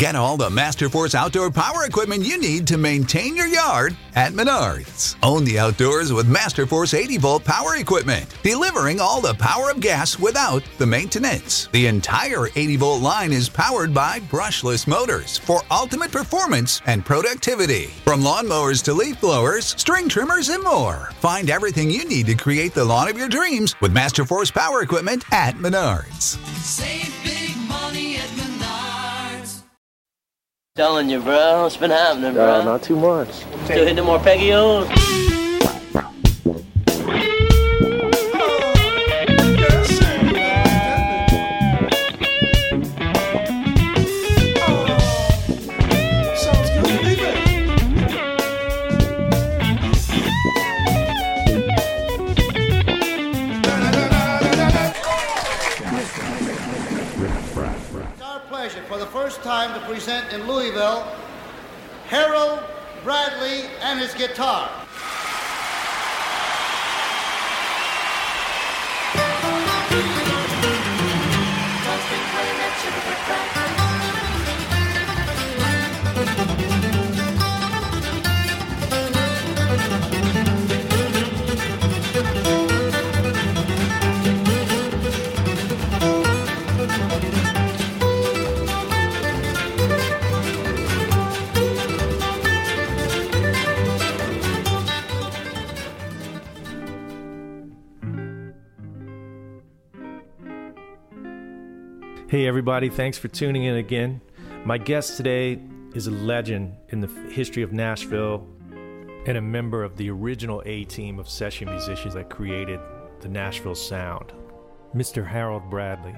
Get all the Masterforce outdoor power equipment you need to maintain your yard at Menards. Own the outdoors with Masterforce 80-volt power equipment, delivering all the power of gas without the maintenance. The entire 80-volt line is powered by brushless motors for ultimate performance and productivity. From lawnmowers to leaf blowers, string trimmers, and more. Find everything you need to create the lawn of your dreams with Masterforce power equipment at Menards. Save big money at Menards. Telling you, bro. What's been happening, bro? Not too much. Still hitting more Peggy-O's? For the first time to present in Louisville, Harold Bradley and his guitar. Hey everybody, thanks for tuning in again. My guest today is a legend in the history of Nashville and a member of the original A-team of session musicians that created the Nashville sound, Mr. Harold Bradley.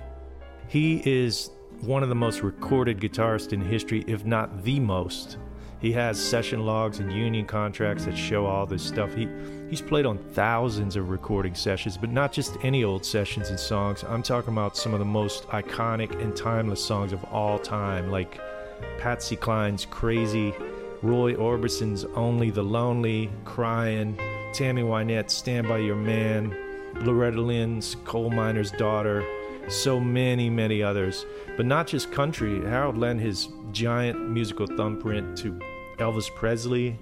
He is one of the most recorded guitarists in history, if not the most. He has session logs and union contracts that show all this stuff. He's played on thousands of recording sessions, but not just any old sessions and songs. I'm talking about some of the most iconic and timeless songs of all time, like Patsy Cline's Crazy, Roy Orbison's Only the Lonely, Crying, Tammy Wynette's Stand By Your Man, Loretta Lynn's Coal Miner's Daughter, so many, many others. But not just country. Harold lent his giant musical thumbprint to Elvis Presley.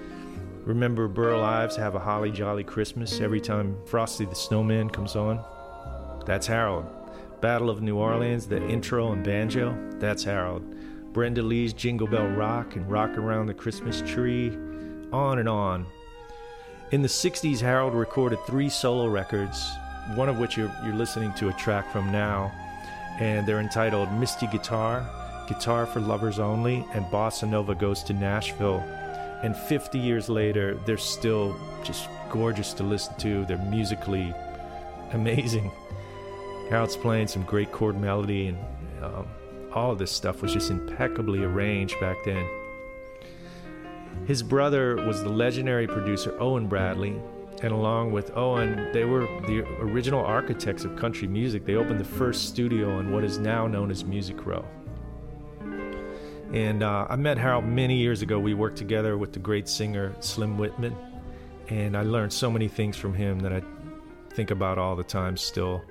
Remember Burl Ives, Have a Holly Jolly Christmas, every time Frosty the Snowman comes on? That's Harold. Battle of New Orleans, the intro and banjo, that's Harold. Brenda Lee's Jingle Bell Rock and Rock Around the Christmas Tree, on and on. In the 60s, Harold recorded 3 solo records, one of which you're listening to a track from now, and they're entitled Misty Guitar, Guitar for Lovers Only, and Bossa Nova Goes to Nashville. And 50 years later, they're still just gorgeous to listen to. They're musically amazing. Harold's playing some great chord melody, and all of this stuff was just impeccably arranged back then. His brother was the legendary producer Owen Bradley, and along with Owen, they were the original architects of country music. They opened the first studio in what is now known as Music Row. And I met Harold many years ago. We worked together with the great singer Slim Whitman, and I learned so many things from him that I think about all the time still.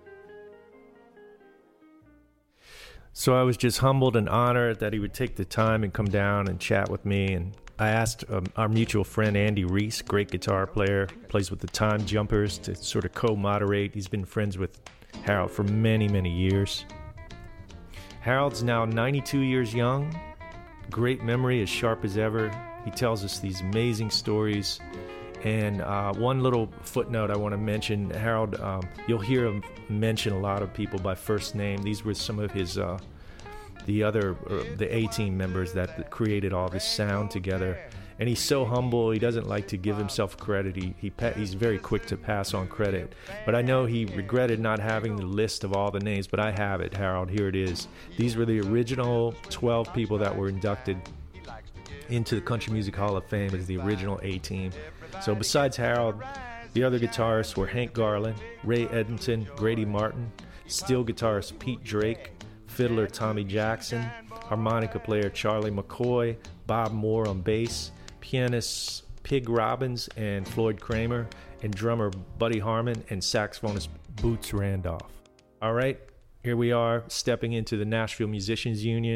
So I was just humbled and honored that he would take the time and come down and chat with me. And I asked our mutual friend Andy Reese, great guitar player, plays with the Time Jumpers, to sort of co-moderate. He's been friends with Harold for many, many years. Harold's now 92 years young, great memory, as sharp as ever. He tells us these amazing stories. And one little footnote I want to mention, Harold, you'll hear him mention a lot of people by first name. These were some of his, the A-team members that created all this sound together. And he's so humble, he doesn't like to give himself credit. He's very quick to pass on credit. But I know he regretted not having the list of all the names, but I have it, Harold. Here it is. These were the original 12 people that were inducted into the Country Music Hall of Fame as the original A-team. So besides Harold, the other guitarists were Hank Garland, Ray Edmonton, Grady Martin, steel guitarist Pete Drake, fiddler Tommy Jackson, harmonica player Charlie McCoy, Bob Moore on bass, pianists Pig Robbins and Floyd Kramer, and drummer Buddy Harmon, and saxophonist Boots Randolph. All right, here we are stepping into the Nashville Musicians Union,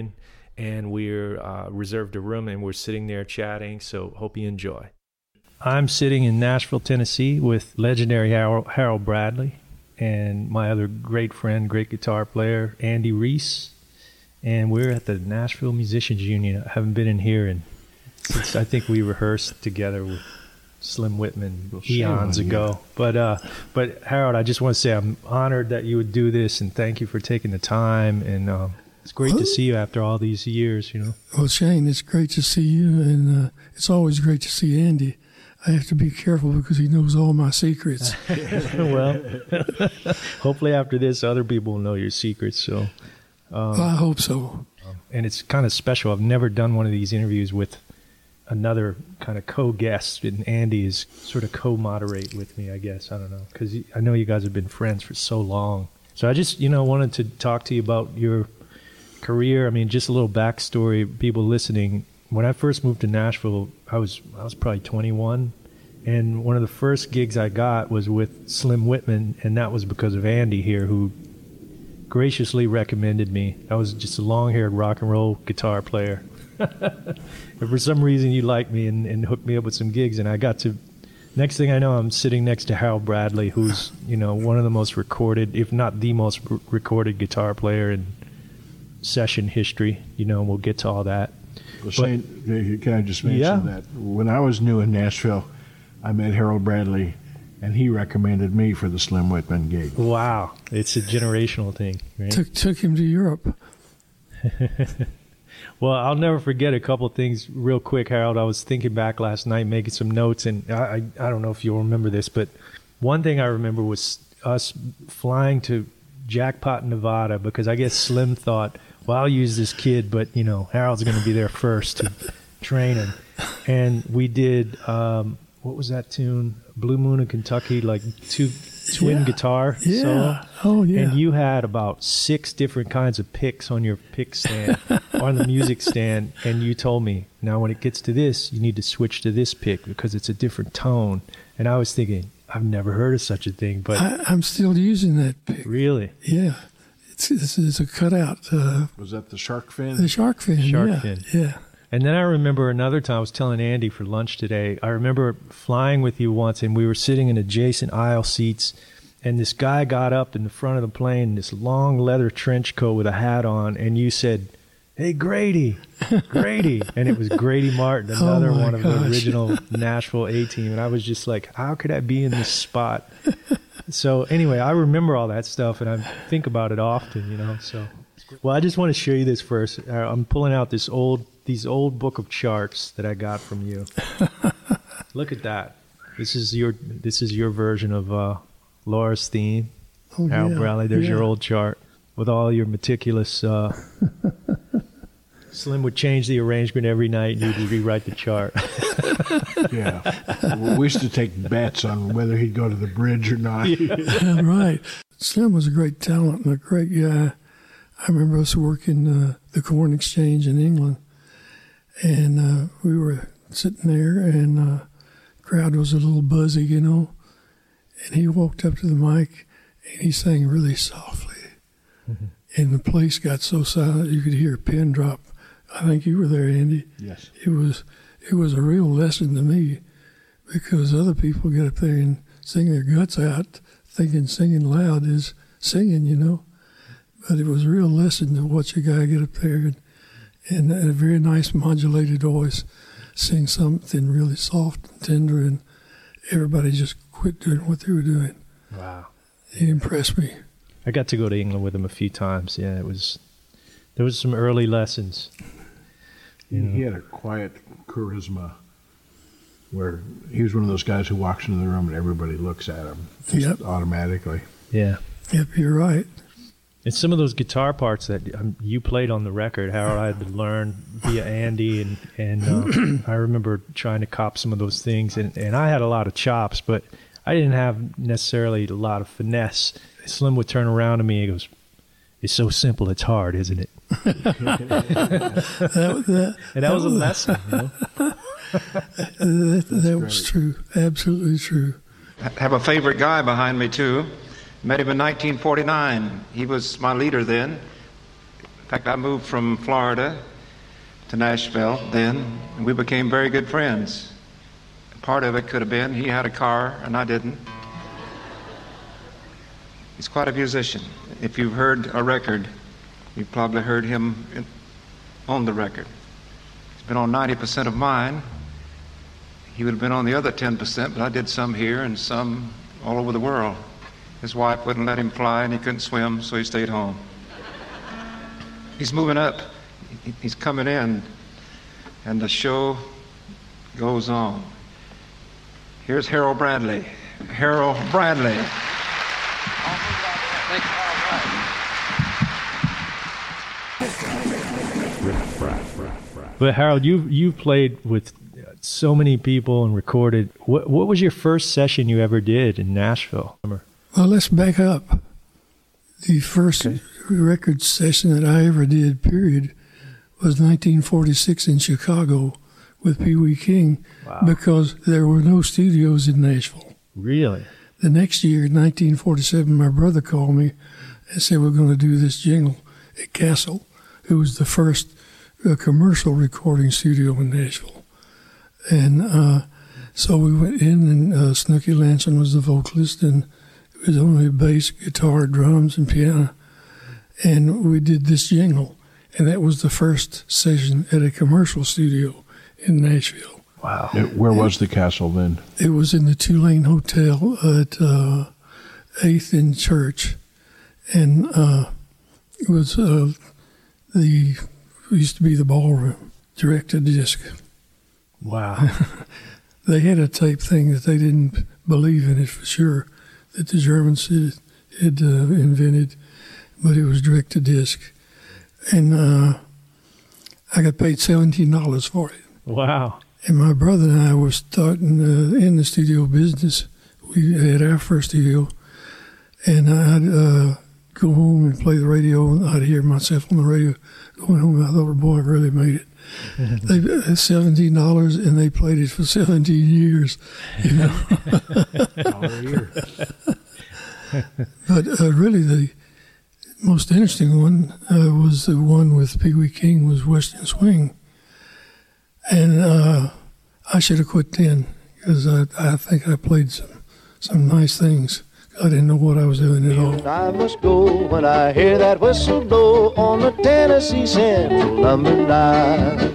and we're reserved a room, and we're sitting there chatting, so hope you enjoy. I'm sitting in Nashville, Tennessee with legendary Harold Bradley and my other great friend, great guitar player, Andy Reese, and we're at the Nashville Musicians Union. I haven't been in here since I think we rehearsed together with Slim Whitman eons ago. But Harold, I just want to say I'm honored that you would do this, and thank you for taking the time. And it's great to see you after all these years. Well, Shane, it's great to see you, and it's always great to see Andy. I have to be careful because he knows all my secrets. Well, hopefully after this, other people will know your secrets. So, well, I hope so. And it's kind of special. I've never done one of these interviews with another kind of co-guest, and Andy is sort of co-moderate with me, I guess. I don't know, because I know you guys have been friends for so long. So I just, wanted to talk to you about your career. I mean, just a little backstory, people listening. When I first moved to Nashville, I was probably 21, and one of the first gigs I got was with Slim Whitman, and that was because of Andy here, who graciously recommended me. I was just a long-haired rock and roll guitar player. And for some reason you liked me and hooked me up with some gigs, and I got to, next thing I know, I'm sitting next to Harold Bradley, who's one of the most recorded, if not the most recorded guitar player in session history. We'll get to all that. Well, Shane, can I just mention that when I was new in Nashville, I met Harold Bradley, and he recommended me for the Slim Whitman gig. Wow, it's a generational thing, right? Took him to Europe. Well, I'll never forget a couple of things real quick, Harold. I was thinking back last night, making some notes, and I don't know if you'll remember this, but one thing I remember was us flying to Jackpot, Nevada, because I guess Slim thought, well, I'll use this kid, but, Harold's going to be there first to train him. And we did, what was that tune? Blue Moon of Kentucky, like twin guitar solo. Oh, yeah. And you had about 6 different kinds of picks on your pick stand, on the music stand, and you told me, now when it gets to this, you need to switch to this pick because it's a different tone. And I was thinking, I've never heard of such a thing, but I'm still using that pick. Really? Yeah. It's a cutout. Was that the shark fin? The shark fin. Shark fin. Yeah. And then I remember another time, I was telling Andy for lunch today, I remember flying with you once, and we were sitting in adjacent aisle seats, and this guy got up in the front of the plane, this long leather trench coat with a hat on, and you said, "Hey, Grady, Grady." And it was Grady Martin, another one of the original Nashville A-Team. And I was just like, how could I be in this spot? So anyway, I remember all that stuff, and I think about it often, So, well, I just want to show you this first. I'm pulling out these old book of charts that I got from you. Look at that. This is your version of Laura's theme. Harold Bradley. There's your old chart with all your meticulous. Slim would change the arrangement every night, and you'd rewrite the chart. Yeah. We used to take bets on whether he'd go to the bridge or not. Yeah, right. Slim was a great talent and a great guy. I remember us working the Corn Exchange in England, and we were sitting there, and the crowd was a little buzzy, and he walked up to the mic, and he sang really softly. Mm-hmm. And the place got so silent you could hear a pin drop. I think you were there, Andy. Yes. It was a real lesson to me, because other people get up there and sing their guts out, thinking singing loud is singing, But it was a real lesson to watch a guy get up there and a very nice modulated voice sing something really soft and tender, and everybody just quit doing what they were doing. Wow. He impressed me. I got to go to England with him a few times. Yeah, there was some early lessons. He had a quiet charisma where he was one of those guys who walks into the room and everybody looks at him just automatically. Yeah. Yep, you're right. And some of those guitar parts that you played on the record, Harold, I had to learn via Andy, and I remember trying to cop some of those things, and I had a lot of chops, but I didn't have necessarily a lot of finesse. Slim would turn around to me and goes, "It's so simple, it's hard, isn't it?" And that was a lesson, That was true, absolutely true. I have a favorite guy behind me, too. Met him in 1949. He was my leader then. In fact, I moved from Florida to Nashville then, and we became very good friends. Part of it could have been he had a car and I didn't. He's quite a musician. If you've heard a record, you've probably heard him on the record. He's been on 90% of mine. He would have been on the other 10%, but I did some here and some all over the world. His wife wouldn't let him fly and he couldn't swim, so he stayed home. He's moving up. He's coming in, and the show goes on. Here's Harold Bradley. Harold Bradley. But Harold, you've played with so many people and recorded. What was your first session you ever did in Nashville? Well, let's back up. The first record session that I ever did, period, was 1946 in Chicago with Pee Wee King, because there were no studios in Nashville. Really? The next year, 1947, my brother called me and said, we're going to do this jingle at Castle. It was the first commercial recording studio in Nashville. And so we went in, and Snooky Lanson was the vocalist, and it was only bass, guitar, drums, and piano. And we did this jingle. And that was the first session at a commercial studio in Nashville. Wow. Where was the Castle then? It was in the Tulane Hotel at 8th and Church. And it was used to be the ballroom, direct-to-disc. Wow. They had a tape thing that they didn't believe in it for sure, that the Germans had invented, but it was direct-to-disc. And I got paid $17 for it. Wow. And my brother and I were starting in the studio business. We had our first studio. And I'd go home and play the radio, and I'd hear myself on the radio going home. I thought, boy, I really made it. They $17, and they played it for 17 years, you know. But really, the most interesting one was the one with Pee Wee King, was Western Swing. And I should have quit then, because I think I played some nice things. I didn't know what I was doing at all. I must go when I hear that whistle blow on the Tennessee Central Lumber Line.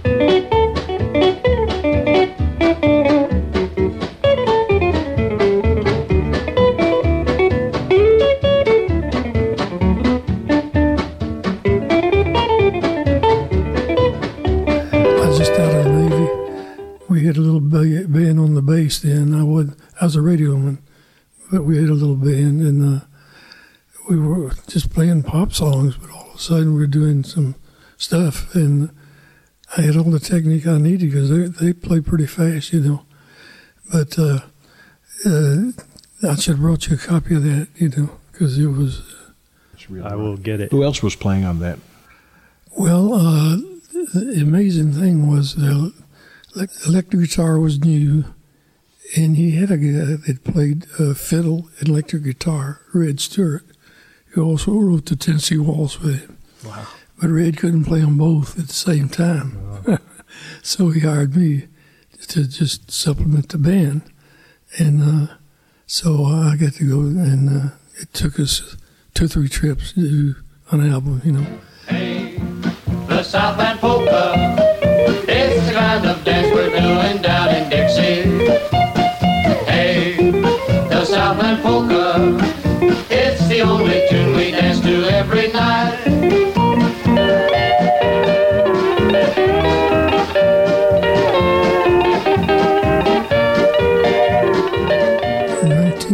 We had a little band on the bass then. I was a radioman, but we had a little band, and we were just playing pop songs, but all of a sudden we were doing some stuff, and I had all the technique I needed, because they play pretty fast, you know. But I should have brought you a copy of that, you know, because it was... I will get it. Who else was playing on that? Well, the amazing thing was the electric guitar was new, and he had a guy that played fiddle and electric guitar, Red Stewart, who also wrote the Tennessee Waltz with him. Wow. But Red couldn't play them both at the same time. Wow. So he hired me to just supplement the band. And so I got to go, and it took us 2 or 3 trips to do an album, you know. Hey, the Southland Polka, it's the kind of dance we're doing down in Dixie. Hey, the Southland Polka, it's the only tune we dance to every night. In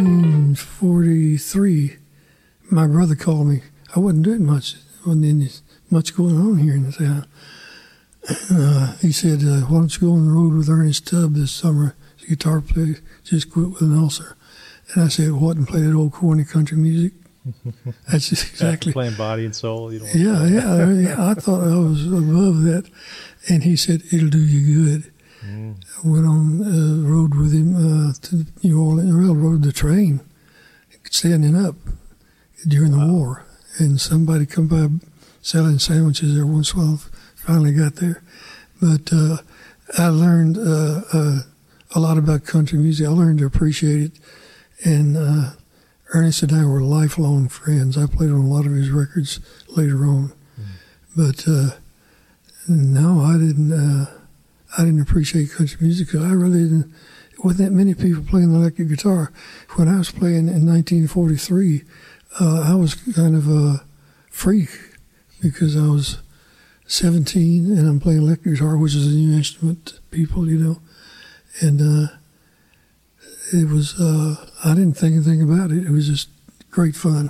1943, my brother called me. I wasn't doing much. Wasn't much going on here in the town. He said, why don't you go on the road with Ernest Tubb this summer? His guitar player just quit with an ulcer. And I said, what, and play that old corny country music? That's just exactly... Playing Body and Soul? You don't yeah. I thought I was above that. And he said, it'll do you good. I went on the road with him to New Orleans, railroad the train, standing up during the war. And somebody come by selling sandwiches every once in a while, finally got there. But I learned a lot about country music. I learned to appreciate it. And Ernest and I were lifelong friends. I played on a lot of his records later on. But no, I didn't appreciate country music because I really didn't. There wasn't that many people playing the electric guitar. When I was playing in 1943, I was kind of a freak because I was 17 and I'm playing electric guitar, which is a new instrument to people, you know. And it was, I didn't think anything about it. It was just great fun.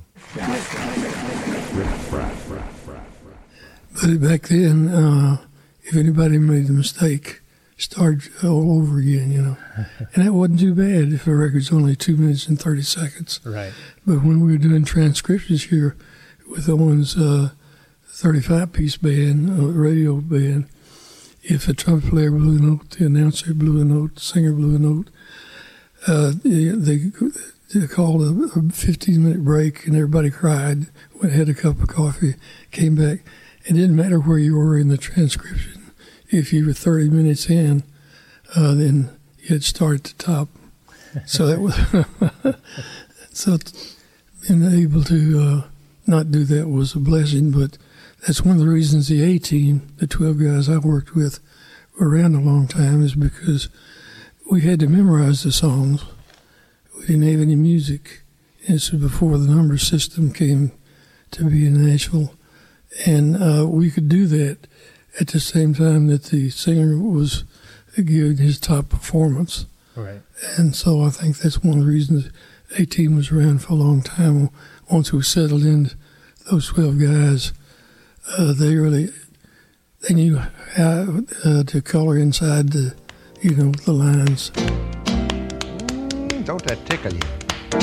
But back then, if anybody made a mistake, start all over again, you know. And that wasn't too bad if a record's only 2 minutes and 30 seconds. Right. But when we were doing transcriptions here with Owen's 35-piece band, radio band, if a trumpet player blew a note, the announcer blew a note, the singer blew a note, they called a 15-minute break and everybody cried, went had a cup of coffee, came back. It didn't matter where you were in the transcription. If you were 30 minutes in, then you had to start at the top. So that was so being able to not do that was a blessing. But that's one of the reasons the A-Team, the 12 guys I worked with, were around a long time, is because we had to memorize the songs. We didn't have any music. This was before the number system came to be in Nashville. And we could do that at the same time that the singer was giving his top performance. Right. And so I think that's one of the reasons A-Team was around for a long time. Once we settled into those 12 guys, they knew how to color inside the lines. Don't that tickle you?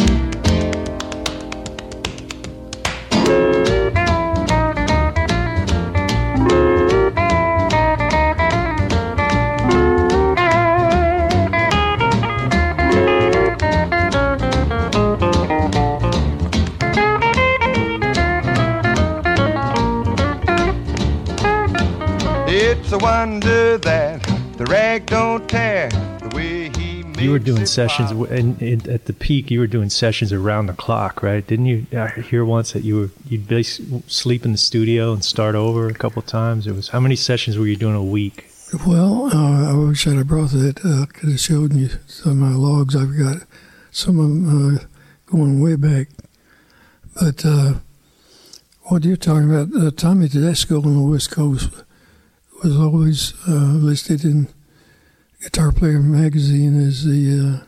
It's a wonder that the rag don't tear the way he makes. You were doing sessions at the peak. You were doing sessions around the clock, right? Didn't you? I hear once that you'd basically sleep in the studio and start over a couple of times. It was how many sessions were you doing a week? Well, I wish I'd have brought that. I could have showed you some of my logs. I've got some of them going way back. But what you're talking about, Tommy Tedesco on the West Coast was always listed in Guitar Player magazine as the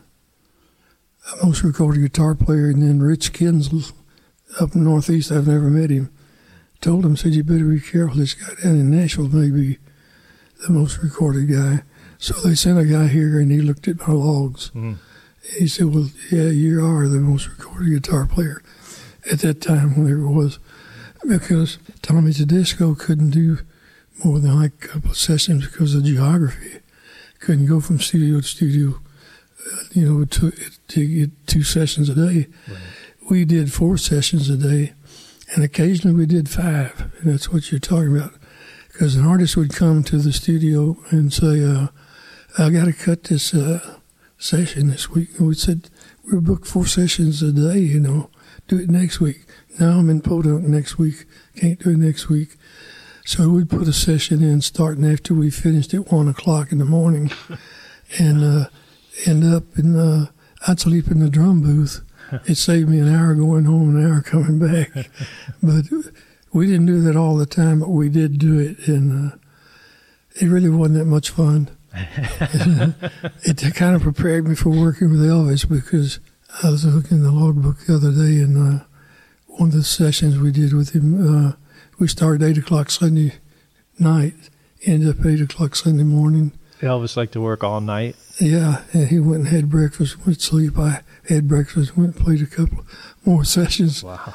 most recorded guitar player. And then Rich Kinsel up in the Northeast, I've never met him, told him, said, you better be careful. This guy down in Nashville may be the most recorded guy. So they sent a guy here and he looked at my logs. Mm. He said, well, yeah, you are the most recorded guitar player at that time, whenever it was, because Tommy Tedesco couldn't do more than like a couple of sessions because of geography. Couldn't go from studio to studio, to get 2 sessions a day. Right. We did 4 sessions a day, and occasionally we did 5, and that's what you're talking about. Because an artist would come to the studio and say, I got to cut this session this week. And we said, we're booked 4 sessions a day, do it next week. Now I'm in Podunk next week, can't do it next week. So we'd put a session in starting after we finished at 1 o'clock in the morning and end up in, I'd sleep in the drum booth. It saved me an hour going home, an hour coming back. But we didn't do that all the time, but we did do it, and it really wasn't that much fun. It kind of prepared me for working with Elvis, because I was looking in the logbook the other day, and one of the sessions we did with him, we started 8 o'clock Sunday night, ended up 8 o'clock Sunday morning. Elvis liked to work all night? Yeah, and he went and had breakfast, went to sleep. I had breakfast, went and played a couple more sessions. Wow.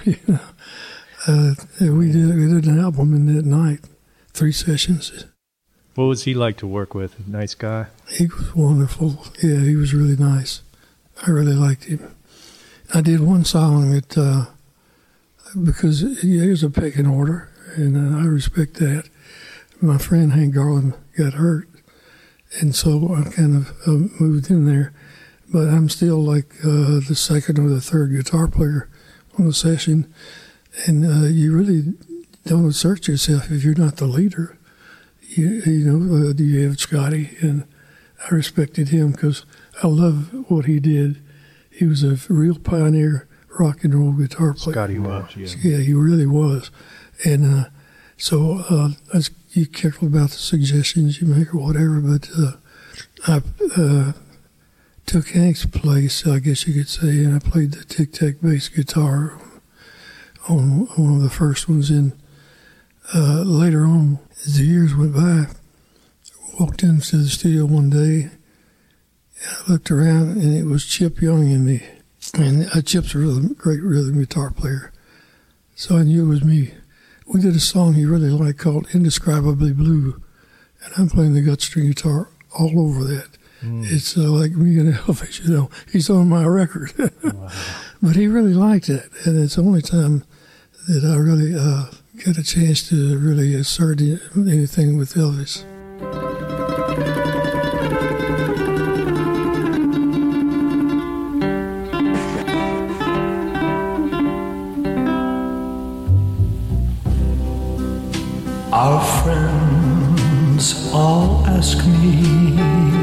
We did an album in that night, 3 sessions. What was he like to work with? A nice guy? He was wonderful. Yeah, he was really nice. I really liked him. I did one song that, because he is a pecking order, and I respect that. my friend Hank Garland got hurt, and so I kind of moved in there. But I'm still like the second or the third guitar player on the session, and you really don't assert yourself if you're not the leader. You have Scotty, and I respected him because I love what he did. He was a real pioneer rock and roll guitar player. Scotty was, yeah, he really was. And so you careful about the suggestions you make or whatever, but I took Hank's place, I guess you could say, and I played the tic-tac bass guitar on one of the first ones. And later on, as the years went by, I walked into the studio one day, and I looked around, and it was Chip Young and me. And Chip's a great rhythm guitar player, so I knew it was me. We did a song he really liked called Indescribably Blue, and I'm playing the gut string guitar all over that. It's like me and Elvis, he's on my record. Wow. But he really liked it, and it's the only time that I really get a chance to really assert anything with Elvis. Our friends all ask me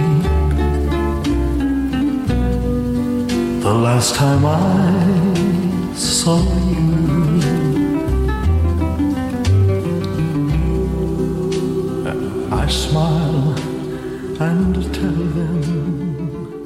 the last time I saw you. I smile and tell them.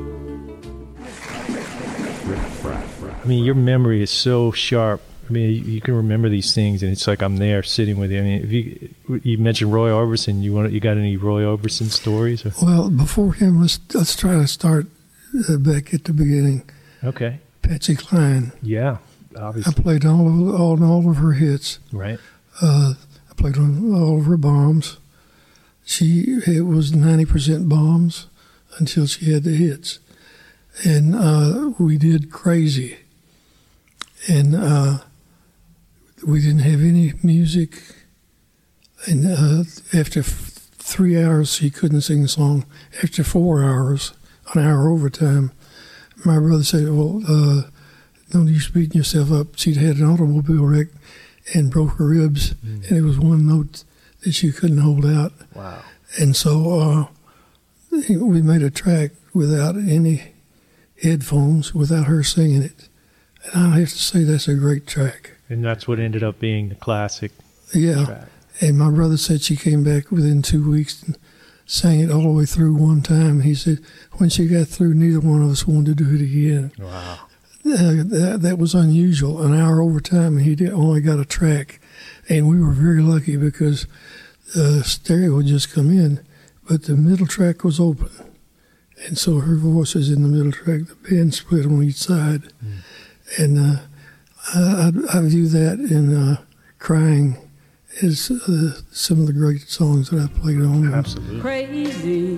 I mean, your memory is so sharp. I mean, you can remember these things, and it's like I'm there sitting with you. I mean, if you mentioned Roy Orbison, you got any Roy Orbison stories? Or? Well, before him, let's try to start back at the beginning. Okay. Patsy Cline. Yeah, obviously. I played all of her hits. Right. I played on all of her bombs. It was 90% bombs until she had the hits, and we did Crazy, and we didn't have any music, and after 3 hours she couldn't sing the song. After 4 hours, an hour overtime, my brother said, well, don't use beating yourself up. She'd had an automobile wreck and broke her ribs, and it was one note that she couldn't hold out. Wow. And so we made a track without any headphones, without her singing it. And I have to say that's a great track. And that's what ended up being the classic track. And my brother said she came back within 2 weeks and sang it all the way through one time. He said when she got through, neither one of us wanted to do it again. Wow. That was unusual. An hour overtime, and he only got a track. And we were very lucky because stereo would just come in, but the middle track was open. And so her voice was in the middle track. The band split on each side. And I view that in Crying as some of the great songs that I played on. Absolutely. Crazy,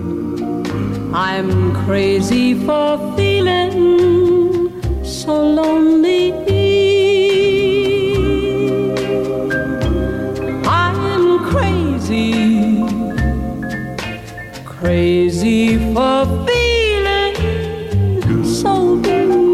I'm crazy for feeling so lonely. I'm crazy, crazy for feeling so blue.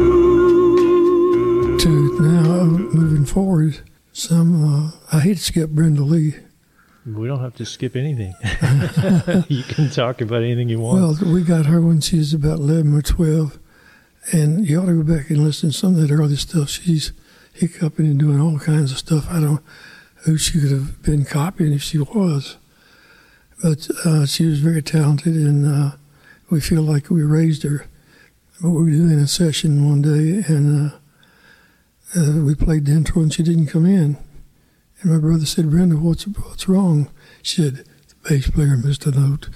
To now, moving forward, I hate to skip Brenda Lee. We don't have to skip anything. You can talk about anything you want. Well, we got her when she was about 11 or 12, and you ought to go back and listen to some of that early stuff. She's hiccuping and doing all kinds of stuff. I don't know who she could have been copying if she was, but she was very talented, and we feel like we raised her. But we were doing a session one day, and we played the intro, and she didn't come in. And my brother said, Brenda, what's wrong? She said, the bass player missed a note.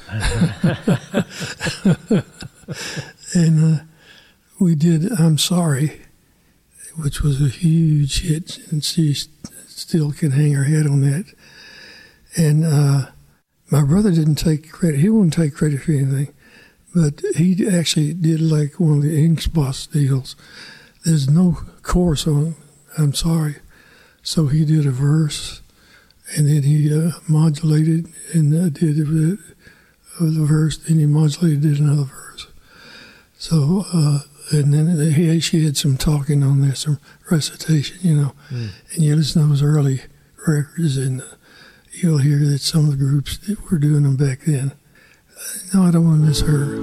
And we did I'm Sorry, which was a huge hit, and she still can hang her head on that. And my brother didn't take credit. He wouldn't take credit for anything, but he actually did like one of the Inksboss deals. There's no chorus on I'm Sorry. So he did a verse and then he modulated and did the verse, then he modulated, did another verse. So, and then she had some talking on there, some recitation, you know. And you listen to those early records, and you'll hear that some of the groups that were doing them back then. No, I don't want to miss her.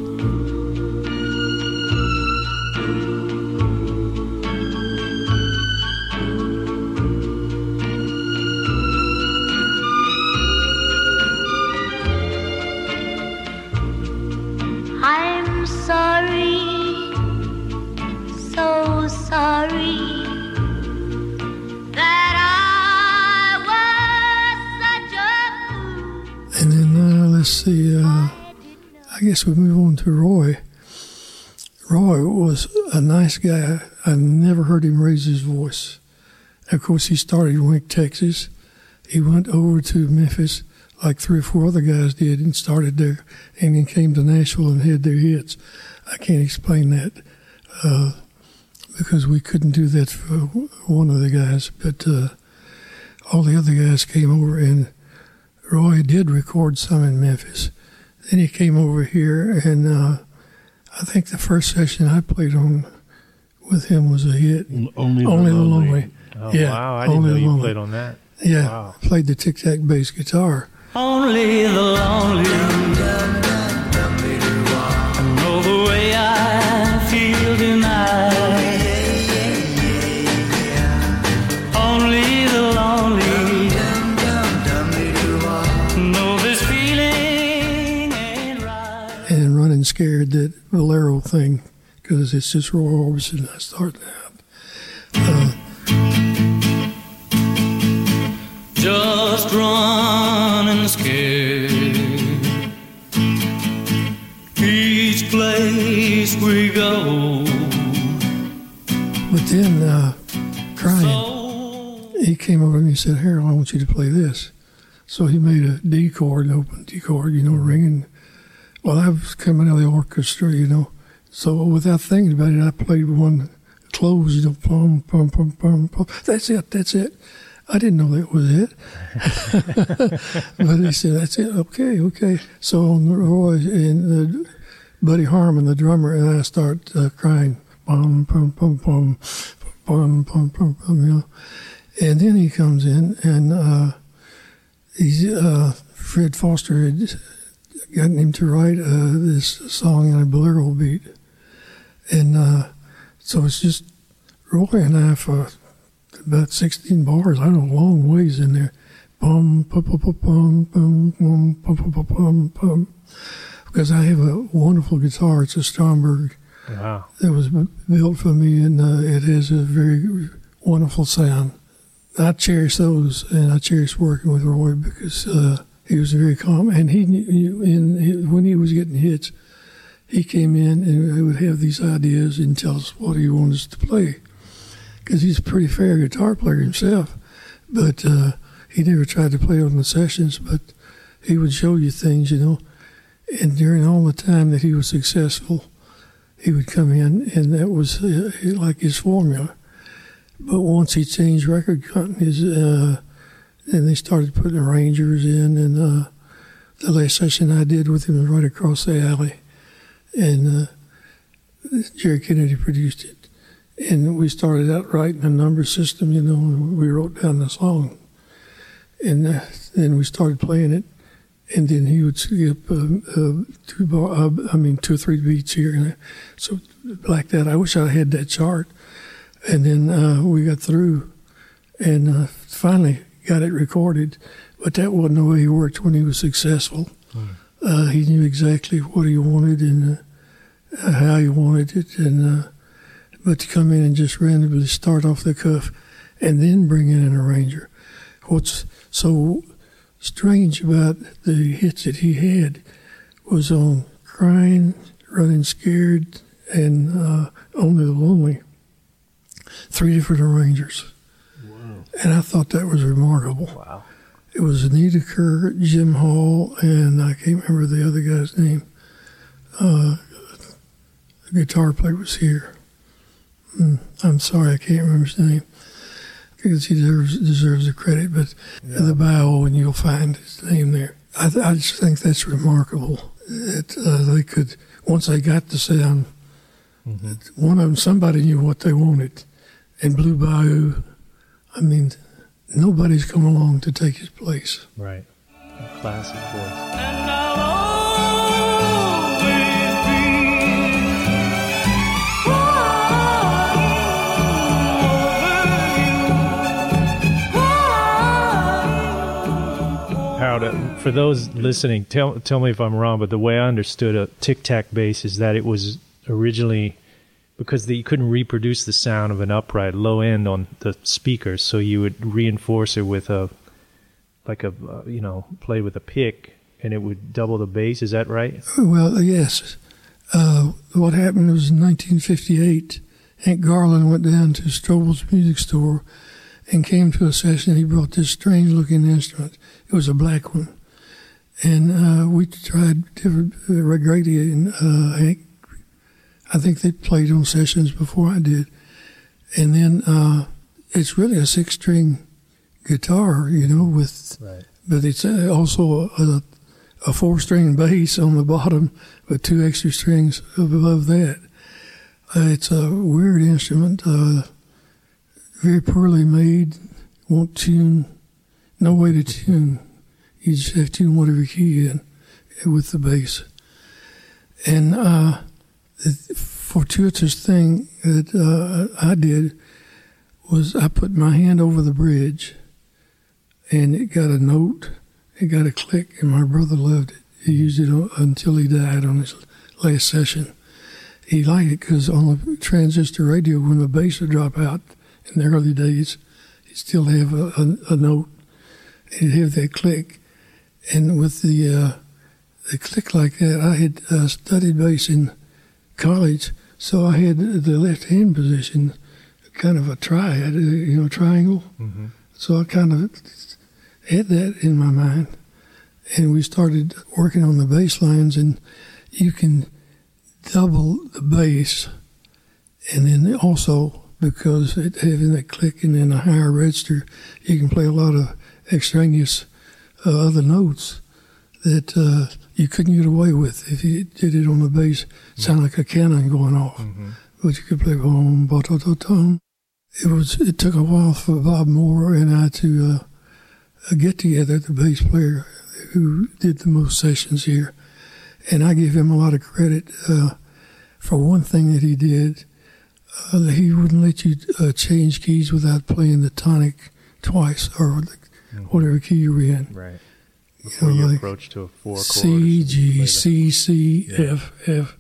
I'm sorry, so sorry that I was such a fool. And then let's see, I guess we move on to Roy. Roy was a nice guy. I've never heard him raise his voice. Of course, he started in Wink, Texas. He went over to Memphis like 3 or 4 other guys did and started there, and then came to Nashville and had their hits. I can't explain that because we couldn't do that for one of the guys, but all the other guys came over, and Roy did record some in Memphis. Then he came over here, and I think the first session I played on with him was a hit. Only the Lonely. Oh, yeah, wow. I didn't know you played on that. Yeah, wow. I played the tic-tac bass guitar. Only the lonely know the way I feel tonight. Only the lonely know this feeling ain't right. And then Running Scared, that Bolero thing, because it's just Roy Orbison I started out. Just running scared. Each place we go. But then, crying, he came over and he said, Harold, I want you to play this. So he made a D chord, an open D chord, you know, ringing. Well, I was coming out of the orchestra, you know. So without thinking about it, I played one close, you know, pum, pum, pum, pum, pum. That's it. I didn't know that was it. But he said, that's it, okay. So on Roy and Buddy Harmon, the drummer, and I start crying, pum, pum, pum, pum, pum, pum, pum, pum, you know. And then he comes in, and Fred Foster had gotten him to write this song in a bolero beat. And so it's just Roy and I for about 16 bars, I don't know, long ways in there. Bum, pum, pum, pum, pum, pum, pum, pum, pum, pum, pum. Because I have a wonderful guitar. It's a Stromberg. Wow. That was built for me, and it has a very wonderful sound. I cherish those, and I cherish working with Roy because he was very calm. And when he was getting hits, he came in and he would have these ideas and tell us what he wanted us to play. Because he's a pretty fair guitar player himself, but he never tried to play on the sessions, but he would show you things, you know. And during all the time that he was successful, he would come in, and that was like his formula. But once he changed record companies, and they started putting arrangers in, and the last session I did with him was right across the alley, and Jerry Kennedy produced it. And we started out writing a number system, you know, and we wrote down the song. And then we started playing it, and then he would skip 2 or 3 beats here. And so like that, I wish I had that chart. And then we got through and finally got it recorded. But that wasn't the way he worked when he was successful. He knew exactly what he wanted and how he wanted it. And but to come in and just randomly start off the cuff and then bring in an arranger. What's so strange about the hits that he had was on Crying, Running Scared, and Only the Lonely. 3 different arrangers. Wow. And I thought that was remarkable. Wow. It was Anita Kerr, Jim Hall, and I can't remember the other guy's name. The guitar player was here. I'm sorry, I can't remember his name. because he deserves the credit, but the bio, and you'll find his name there. I just think that's remarkable that they could, once they got the sound, one of them, somebody knew what they wanted. And Blue Bayou, I mean, nobody's come along to take his place. Right. A classic voice. Harold, for those listening, tell me if I'm wrong, but the way I understood a tic-tac bass is that it was originally because you couldn't reproduce the sound of an upright low end on the speakers, so you would reinforce it with play with a pick, and it would double the bass. Is that right? Well, yes. What happened was in 1958, Hank Garland went down to Strobel's music store and came to a session. He brought this strange-looking instrument. It was a black one. And we tried different, Grady and Hank, I think they played on sessions before I did. And then it's really a 6-string guitar, but it's also a 4-string bass on the bottom with 2 extra strings above that. It's a weird instrument, very poorly made, won't tune, no way to tune. You just have to tune whatever key in with the bass. And the fortuitous thing that I did was I put my hand over the bridge, and it got a note, it got a click, and my brother loved it. He used it until he died on his last session. He liked it because on the transistor radio, when the bass would drop out in the early days, he'd still have a note. He'd have that click. And with the click like that, I had studied bass in college, so I had the left-hand position, kind of a triad, triangle. Mm-hmm. So I kind of had that in my mind. And we started working on the bass lines, and you can double the bass, and then also, because it having that click and then a higher register, you can play a lot of extraneous other notes that you couldn't get away with if you did it on the bass. It sounded like a cannon going off. Mm-hmm. But you could play boom, ba ta ta ta. It took a while for Bob Moore and I to get together, the bass player who did the most sessions here. And I give him a lot of credit for one thing that he did. He wouldn't let you change keys without playing the tonic twice or whatever key you were in. Right. Before you approach to a 4 chord. C, G, C, C, F, F.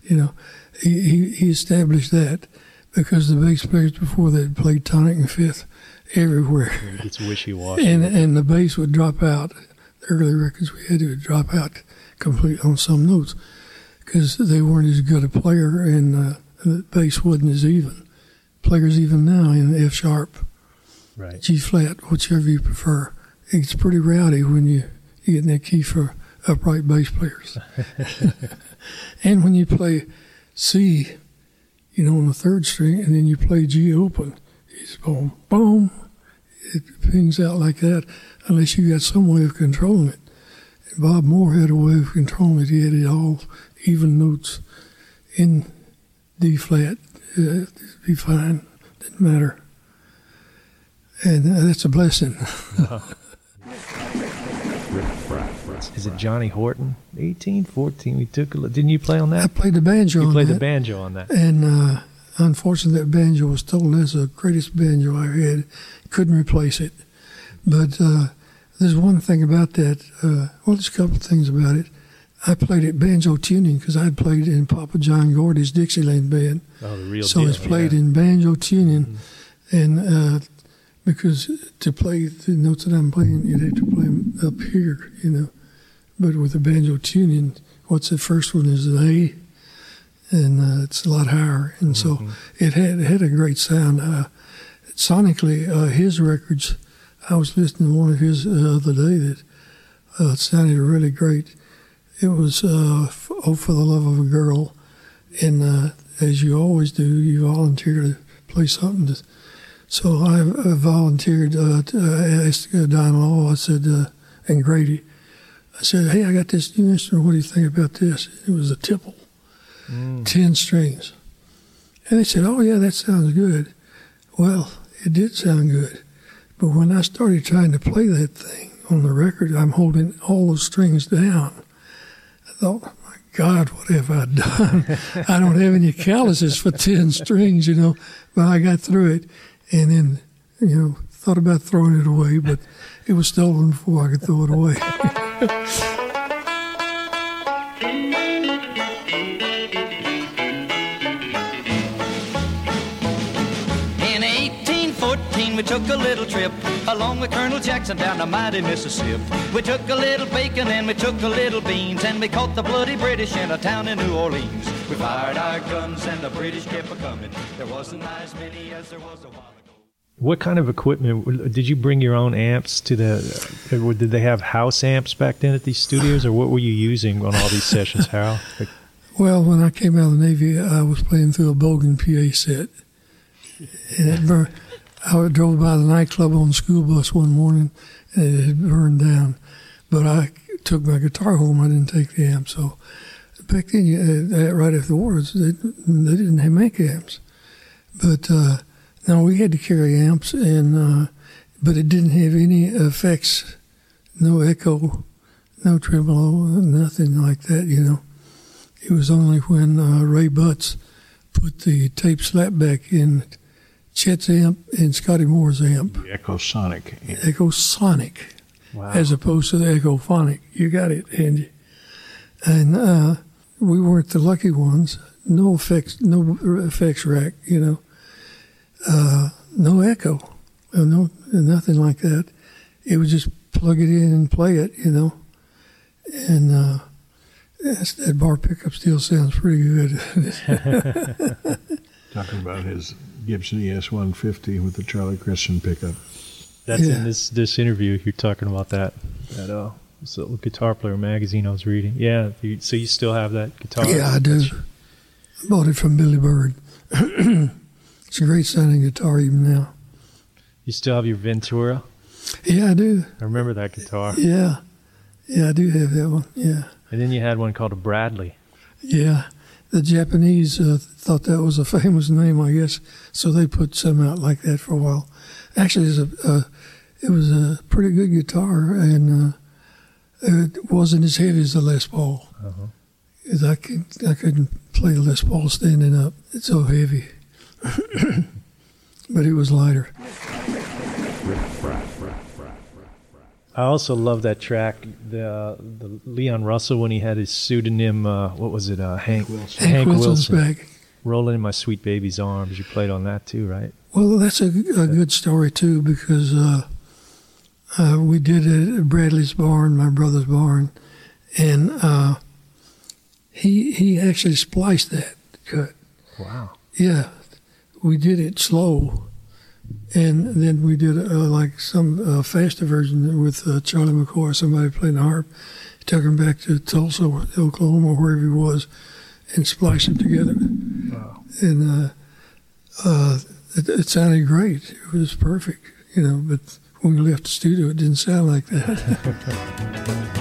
He established that because the bass players before that played tonic and fifth everywhere. It's wishy-washy. And the bass would drop out. The early records we had, it would drop out completely on some notes because they weren't as good a player and the bass wasn't as even. Players even now in F sharp, right, G flat, whichever you prefer. It's pretty rowdy when you get in that key for upright bass players. And when you play C, on the 3rd string, and then you play G open, it's boom, boom. It pings out like that unless you got some way of controlling it. And Bob Moore had a way of controlling it. He had it all even notes in D flat. It'd be fine. Didn't matter. And that's a blessing. Is it Johnny Horton? 18, 14. We took a look. Didn't you play on that? I played the banjo on that. You played the banjo on that. And unfortunately, that banjo was stolen. That's the greatest banjo I had. Couldn't replace it. But there's one thing about that. There's a couple of things about it. I played it banjo tuning because I'd played in Papa John Gordy's Dixieland band. Oh, the real so deal. it's played in banjo tuning. Mm-hmm. And because to play the notes that I'm playing, you'd have to play them up here, But with the banjo tuning, what's the first one is an A, and it's a lot higher. And so it had a great sound. Sonically, his records, I was listening to one of his the other day that sounded really great. It was Oh, for the Love of a Girl. And as you always do, you volunteer to play something to So I volunteered to ask Don Law, I said, and Grady, I said, hey, I got this new instrument. What do you think about this? It was a tipple, 10 strings. And they said, oh, yeah, that sounds good. Well, it did sound good. But when I started trying to play that thing on the record, I'm holding all those strings down. I thought, oh, my God, what have I done? I don't have any calluses for 10 strings, you know. But I got through it and then, you know, thought about throwing it away, but it was stolen before I could throw it away. We took a little trip along with Colonel Jackson down the mighty Mississippi. We took a little bacon and we took a little beans, and we caught the bloody British in a town in New Orleans. We fired our guns and the British kept a-coming. There wasn't as many as there was a while ago. What kind of equipment? Did you bring your own amps to the... Did they have house amps back then at these studios, or what were you using on all these sessions, Harold? Well, when I came out of the Navy, I was playing through a Bogan PA set. And I drove by the nightclub on the school bus one morning, and it had burned down. But I took my guitar home. I didn't take the amp. So back then, right afterwards, they didn't have make amps. But no, we had to carry amps, and but it didn't have any effects, no echo, no tremolo, nothing like that, you know. It was only when Ray Butts put the tape slapback in Chet's amp and Scotty Moore's amp. The Echosonic. Echosonic. Wow. As opposed to the Echophonic. You got it, Andy. And we weren't the lucky ones. No effects rack, you know. No echo. Nothing like that. It was just plug it in and play it, you know. And that bar pickup still sounds pretty good. Talking about his Gibson ES-150 with the Charlie Christian pickup. That's in this interview. You're talking about that Guitar Player magazine I was reading. Yeah, so you still have that guitar? Yeah, I do. I bought it from Billy Bird. It's a great sounding guitar even now. You still have your Ventura? Yeah, I do. I remember that guitar. Yeah, I do have that one, yeah. And then you had one called a Bradley. Yeah. The Japanese thought that was a famous name, I guess, so they put some out like that for a while. Actually, it was a pretty good guitar, and it wasn't as heavy as the Les Paul. Uh-huh. I couldn't play the Les Paul standing up. It's so heavy. But it was lighter. I also love that track, the Leon Russell, when he had his pseudonym, what was it, Hank Wilson. Hank Wilson's back. Rolling in My Sweet Baby's Arms. You played on that too, right? Well, that's a good story too, because we did it at Bradley's barn, my brother's barn, and he actually spliced that cut. Wow. Yeah, we did it slow. And then we did like some faster version with Charlie McCoy, somebody playing the harp. He took him back to Tulsa, Oklahoma, wherever he was, and spliced them together. Wow. And it sounded great. It was perfect, you know, but when we left the studio, it didn't sound like that.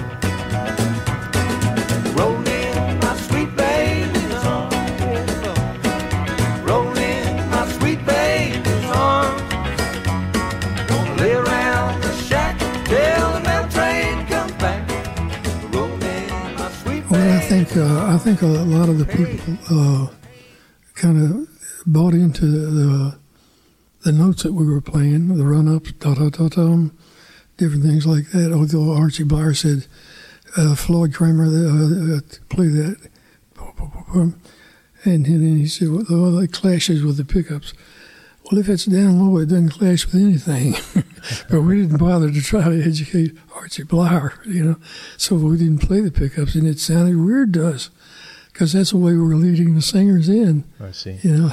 I think a lot of the people kind of bought into the notes that we were playing, the run-ups, da-da-da-dum, different things like that. Although Archie Blyer said, Floyd Kramer, play that. And then he said, well, that clashes with the pickups. Well, if it's down low, it doesn't clash with anything. But we didn't bother to try to educate Archie Blyer, you know. So we didn't play the pickups, and it sounded weird to us because that's the way we were leading the singers in. I see. You know.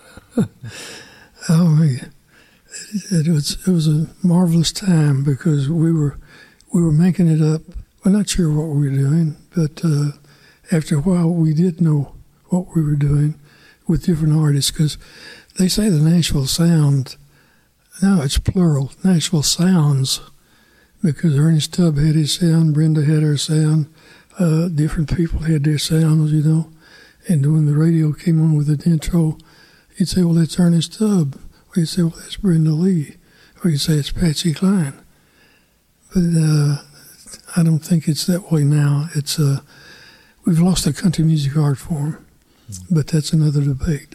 Oh, man. It was a marvelous time because we were making it up. We're not sure what we were doing, but after a while, we did know what we were doing with different artists because they say the Nashville sound No, it's plural. Nashville Sounds, because Ernest Tubb had his sound, Brenda had her sound, different people had their sounds, you know. And when the radio came on with an intro, you'd say, well, that's Ernest Tubb. Or you'd say, well, that's Brenda Lee. Or you'd say, it's Patsy Cline. But I don't think it's that way now. It's we've lost the country music art form, but that's another debate.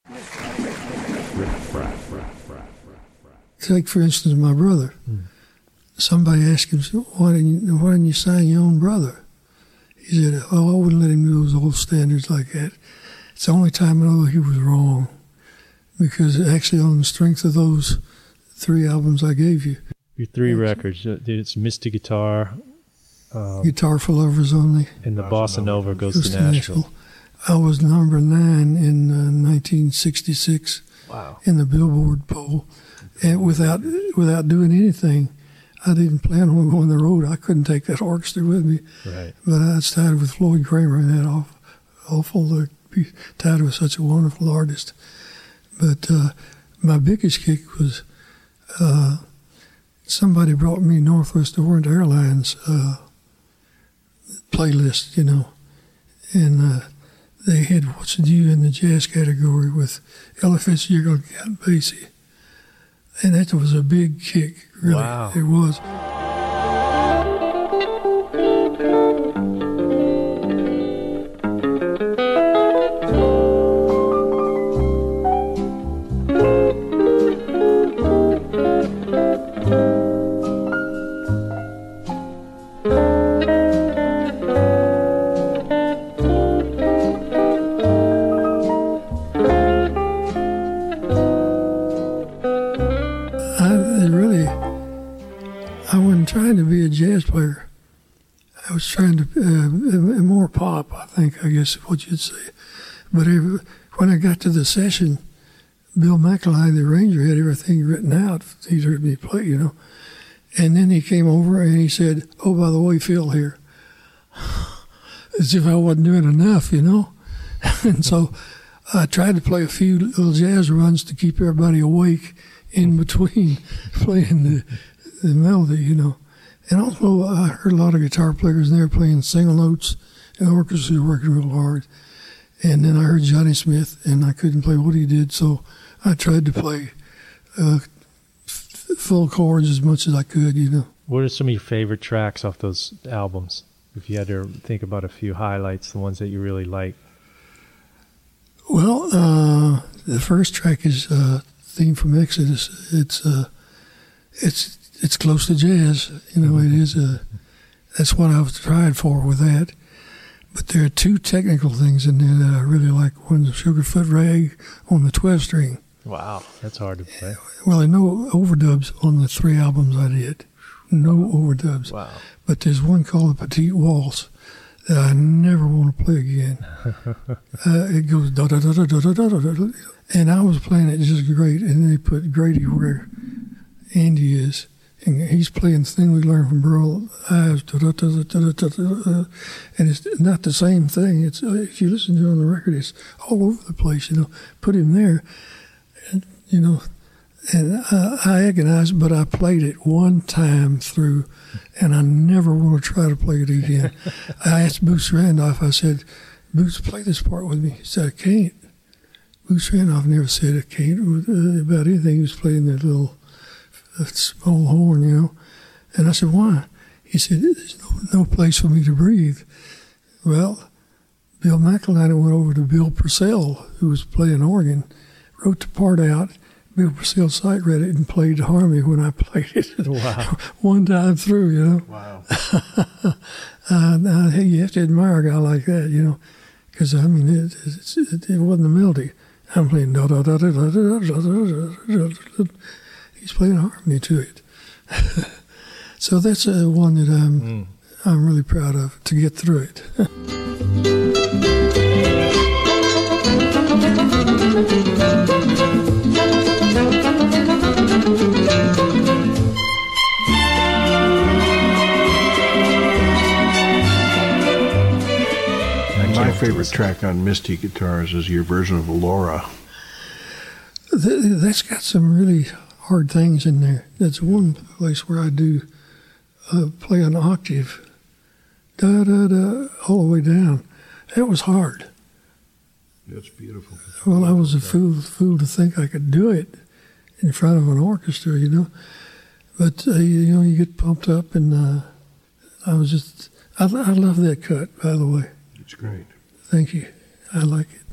Take, for instance, my brother. Somebody asked him, why didn't you sign your own brother? He said, oh, I wouldn't let him do those old standards like that. It's the only time I know he was wrong, because actually on the strength of those 3 albums I gave you. Your 3 records, it's Misty Guitar. Guitar for Lovers Only. And the Bossa Nova Goes to Nashville. I was number 9 in 1966 in the Billboard poll. And without doing anything, I didn't plan on going the road. I couldn't take that orchestra with me. Right. But I started with Floyd Kramer, and that awful to be tied with such a wonderful artist. But my biggest kick was somebody brought me Northwest Orient Airlines playlist, you know, and they had What's New in the jazz category with Ella Fitzgerald and Count Basie. And that was a big kick, really. Wow. It was. Trying to be a jazz player. I was trying to more pop, I guess is what you'd say. But when I got to the session, Bill McElhine, the arranger, had everything written out. He'd heard me play, you know. And then he came over and he said, oh, by the way, Phil here. As if I wasn't doing enough, you know. And so I tried to play a few little jazz runs to keep everybody awake in between playing the melody, you know. And also, I heard a lot of guitar players there playing single notes, and the orchestra was working real hard. And then I heard Johnny Smith, and I couldn't play what he did, so I tried to play full chords as much as I could, you know. What are some of your favorite tracks off those albums? If you had to think about a few highlights, the ones that you really like. Well, the first track is Theme from Exodus. It's close to jazz, you know. It is that's what I was tried for with that. But there are 2 technical things in there that I really like. One's Sugarfoot Rag on the 12-string. Wow, that's hard to play. Well, there are no overdubs on the 3 albums I did. No overdubs. Wow. But there's one called the Petite Waltz that I never want to play again. It goes da da da da da da da da, and I was playing it just great. And then they put Grady where Andy is, and he's playing the thing we learned from Burl Ives, and it's not the same thing. It's if you listen to it on the record, it's all over the place. You know, put him there, and you know, and I agonized, but I played it one time through, and I never want to try to play it again. I asked Boots Randolph. I said, "Boots, play this part with me." He said, "I can't." Boots Randolph never said I can't about anything. He was playing that little small horn, you know. And I said, why? He said, there's no place for me to breathe. Well, Bill McElhine went over to Bill Purcell, who was playing organ, wrote the part out. Bill Purcell sight read it and played harmony when I played it. Wow. One time through, you know. Wow. Now, hey, you have to admire a guy like that, you know, because, I mean, it wasn't the melody. I'm playing da da da da da da da da. He's playing harmony to it. So that's one that I'm really proud of to get through it. My favorite track on Misty Guitars is your version of Laura. That's got some really hard things in there. That's one place where I do play an octave, da-da-da, all the way down. That was hard. That's beautiful. Well, I was a fool to think I could do it in front of an orchestra, you know. But, you know, you get pumped up, and I love that cut, by the way. It's great. Thank you. I like it.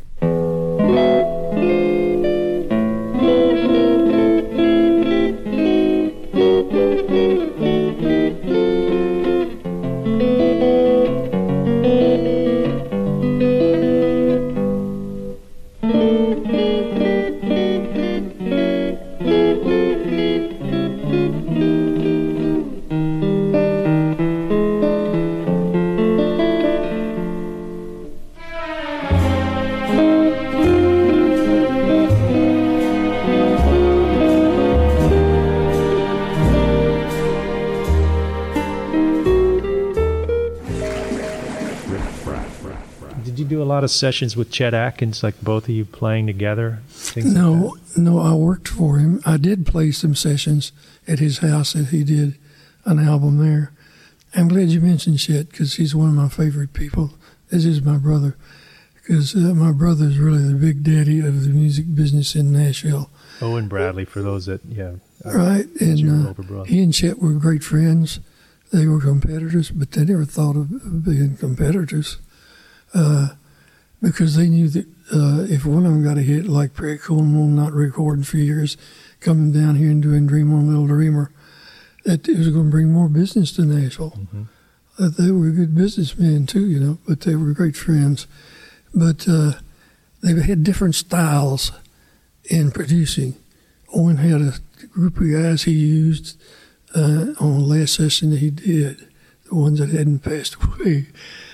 Of sessions with Chet Atkins, like both of you playing together? No, I worked for him. I did play some sessions at his house that he did an album there. I'm glad you mentioned Chet because he's one of my favorite people, as is my brother, because my brother is really the big daddy of the music business in Nashville. Owen Bradley, for those that, right, and he and Chet were great friends. They were competitors, but they never thought of being competitors. Because they knew that if one of them got a hit, like Perry Como not recording for years, coming down here and doing Dream On Little Dreamer, that it was going to bring more business to Nashville. Mm-hmm. They were good businessmen too, you know, but they were great friends. But they had different styles in producing. Owen had a group of guys he used on the last session that he did, the ones that hadn't passed away.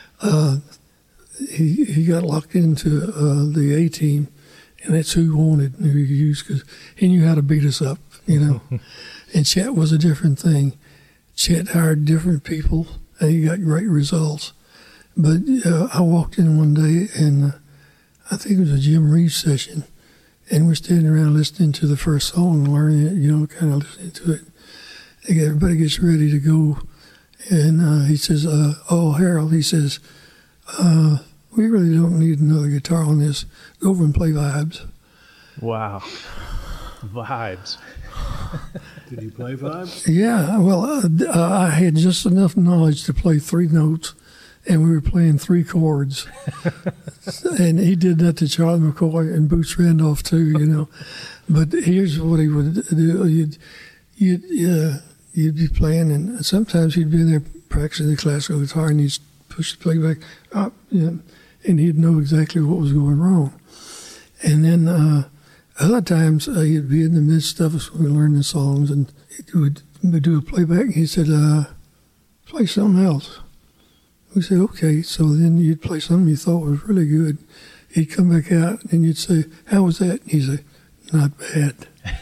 He got locked into the A-Team, and that's who he wanted and who he used because he knew how to beat us up, you know. And Chet was a different thing. Chet hired different people, and he got great results. But I walked in one day, and I think it was a Jim Reeves session, and we're standing around listening to the first song and learning it, you know, kind of listening to it. Everybody gets ready to go, and he says, Harold, he says, we really don't need another guitar on this. Go over and play Vibes. Wow. Vibes. Did he play Vibes? Yeah. Well, I had just enough knowledge to play 3 notes, and we were playing 3 chords. And he did that to Charlie McCoy and Boots Randolph, too, you know. But here's what he would do. You'd be playing, and sometimes he'd be in there practicing the classical guitar, and he'd push the playback up, and he'd know exactly what was going wrong. And then other times he'd be in the midst of us when we learned the songs, and he would do a playback, and he said, play something else. We said, okay. So then you'd play something you thought was really good. He'd come back out, and you'd say, how was that? And he'd say, not bad.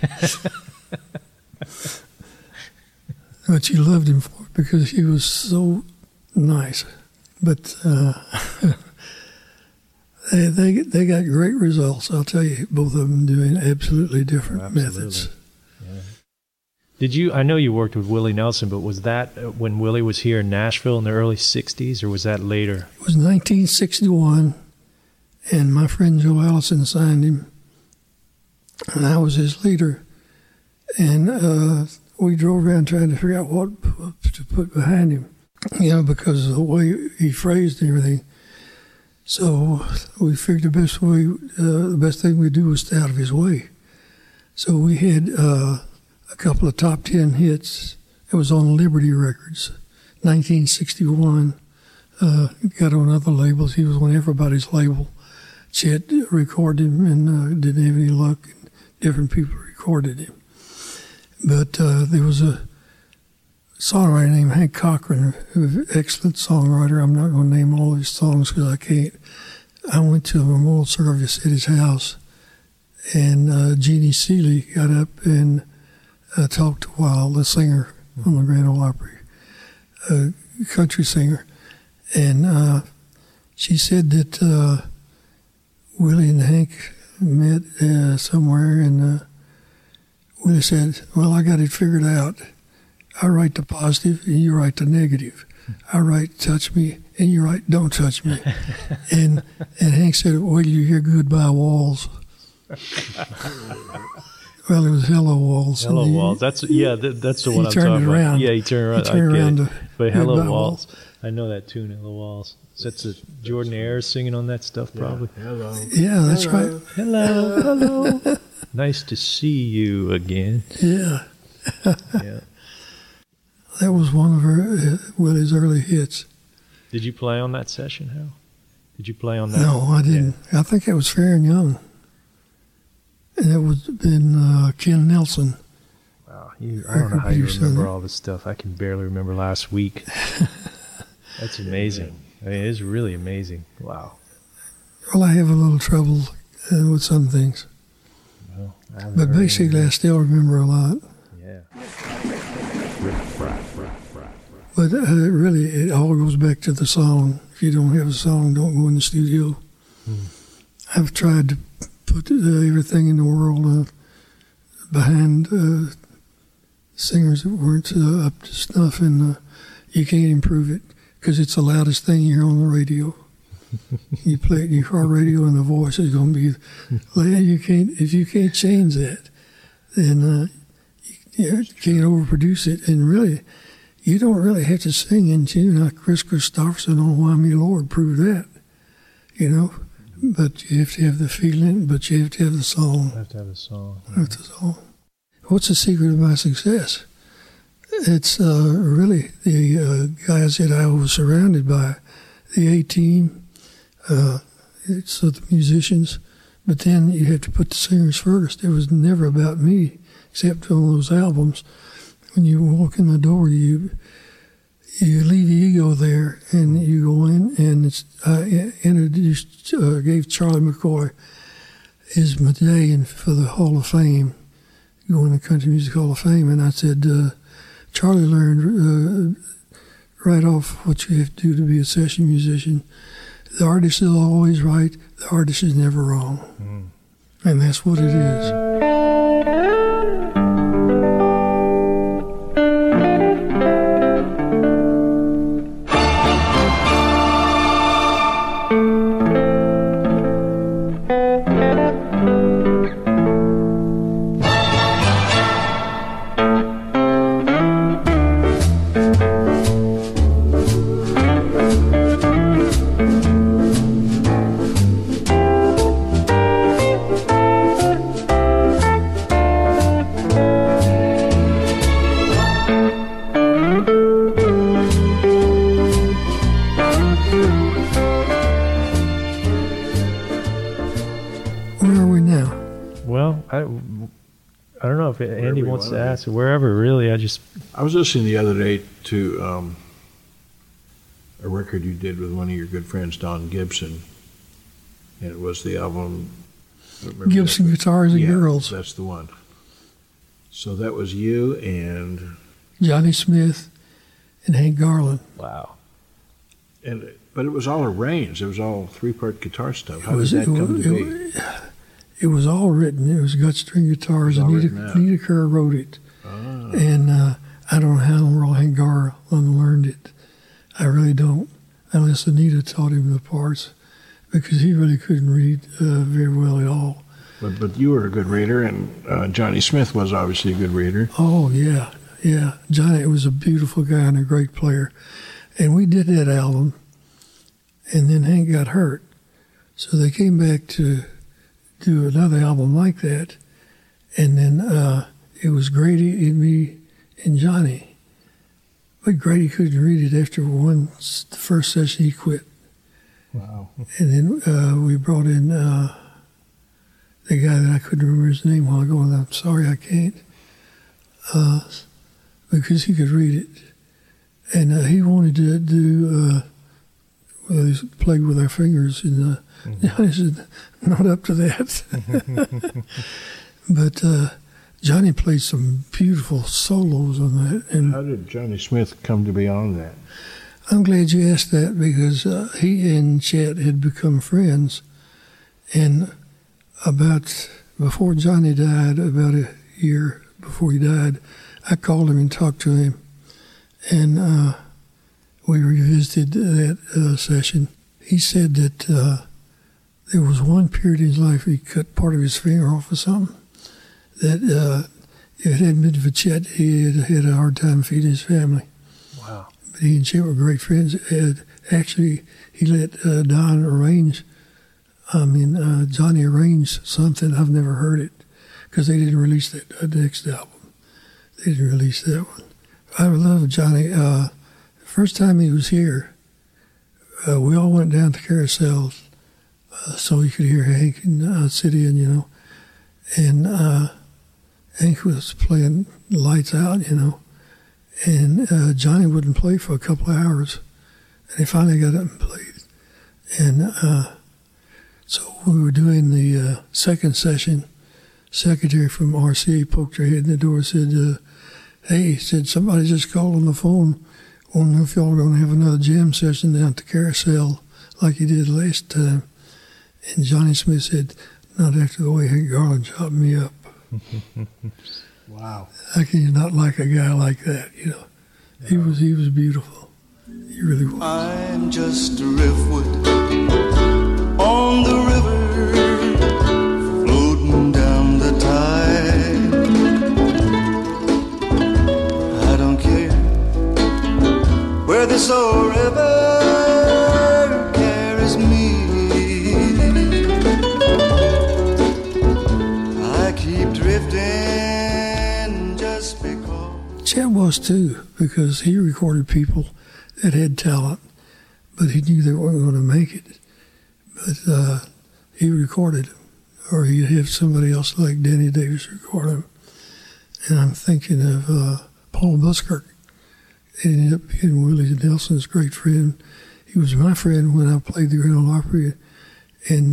But you loved him for it because he was so nice. But they got great results. I'll tell you, both of them doing absolutely different methods. Yeah. Did you? I know you worked with Willie Nelson, but was that when Willie was here in Nashville in the early '60s, or was that later? It was 1961, and my friend Joe Allison signed him, and I was his leader. And we drove around trying to figure out what to put behind him, because of the way he phrased everything. So we figured the best thing we'd do was stay out of his way. So we had a couple of top 10 hits. It was on Liberty Records, 1961. Got on other labels. He was on everybody's label. Chet recorded him and didn't have any luck. Different people recorded him. But there was a songwriter named Hank Cochran, who's an excellent songwriter. I'm not going to name all his songs because I can't. I went to a memorial service at his house, and Jeannie Seeley got up and talked a while, the singer on the Grand Ole Opry, a country singer. And she said that Willie and Hank met somewhere, and Willie said, well, I got it figured out. I write the positive and you write the negative. I write touch me and you write don't touch me. and Hank said, wait till you hear goodbye walls. Well, it was hello walls. Hello walls. That's the one I'm talking about. Around. Yeah, he turned around. He turned around but hello walls. I know that tune, Hello Walls. That's a Jordan Ayers singing on that stuff, probably. Hello. Yeah, that's right. Hello. Nice to see you again. Yeah. Yeah. That was one of Willie's early hits. Did you play on that session, Hal? Did you play on that? No, I didn't. Yeah. I think it was Fair and Young. And it was been Ken Nelson. Wow, I don't know how you remember all this stuff. I can barely remember last week. That's amazing. I mean, it's really amazing. Wow. Well, I have a little trouble with some things. Well, but basically, I still remember a lot. Yeah. But really, it all goes back to the song. If you don't have a song, don't go in the studio. I've tried to put everything in the world behind singers that weren't up to snuff, and you can't improve it because it's the loudest thing you hear on the radio. You play it in your car radio, and the voice is going to be if you can't change that, then you can't overproduce it. And really, you don't really have to sing in tune like Chris Christopherson on Why Me Lord proved that, you know. But you have to have the feeling, but you have to have the song. You have to have the song. Have the song. What's the secret of my success? It's really the guys that I was surrounded by, the A-team, so the musicians, but then you have to put the singers first. It was never about me, except on those albums. When you walk in the door, you leave the ego there, and you go in, and I gave Charlie McCoy his medallion for the Hall of Fame, going to Country Music Hall of Fame, and I said, Charlie learned right off what you have to do to be a session musician. The artist is always right, the artist is never wrong. And that's what it is. Andy wants to ask wherever, really. I was listening the other day to a record you did with one of your good friends, Don Gibson, and it was the album Gibson Guitars and Girls. That's the one. So that was you and Johnny Smith and Hank Garland. Wow. But it was all arranged. It was all 3-part guitar stuff. How did that come to be? It was all written. It was gut string guitars. Anita Kerr wrote it. And I don't know how in the world Hank Garland learned it. I really don't, unless Anita taught him the parts, because he really couldn't read very well at all. But you were a good reader, and Johnny Smith was obviously a good reader. Oh, yeah. Johnny was a beautiful guy and a great player. And we did that album, and then Hank got hurt. So they came back to do another album like that, and then it was Grady and me and Johnny. But Grady couldn't read it after the first session. He quit. Wow. And then we brought in the guy that I couldn't remember his name a while ago, and I'm sorry I can't, because he could read it. And he wanted to do, he played with our fingers, and Johnny said, not up to that. But Johnny played some beautiful solos on that. And how did Johnny Smith come to be on that? I'm glad you asked that, because he and Chet had become friends. And before Johnny died, about a year, before he died, I called him and talked to him, and we revisited that session. He said that there was one period in his life he cut part of his finger off or something, that if it hadn't been for Chet, he had a hard time feeding his family. Wow. But he and Chet were great friends. Actually, he let Johnny arrange something. I've never heard it because they didn't release that next album. They didn't release that one. I love Johnny. First time he was here, we all went down to Carousel so he could hear Hank and City, and and Hank was playing Lights Out, and Johnny wouldn't play for a couple of hours, and he finally got up and played. And so we were doing the second session. Secretary from RCA poked her head in the door and said, hey, somebody just called on the phone. I don't know if y'all are going to have another jam session down at the Carousel like you did last time. And Johnny Smith said, not after the way Hank Garland chopped me up. Wow. How can you not like a guy like that, He was beautiful. He really was. I'm just a driftwood on the river, floating down the tide. I don't care where this old river carries me. I keep drifting just because. Chet was too, because he recorded people that had talent, but he knew they weren't going to make it. But he recorded them, or he'd have somebody else like Danny Davis record them. And I'm thinking of Paul Buskirk. He ended up being Willie Nelson's great friend. He was my friend when I played the Grand Ole Opry in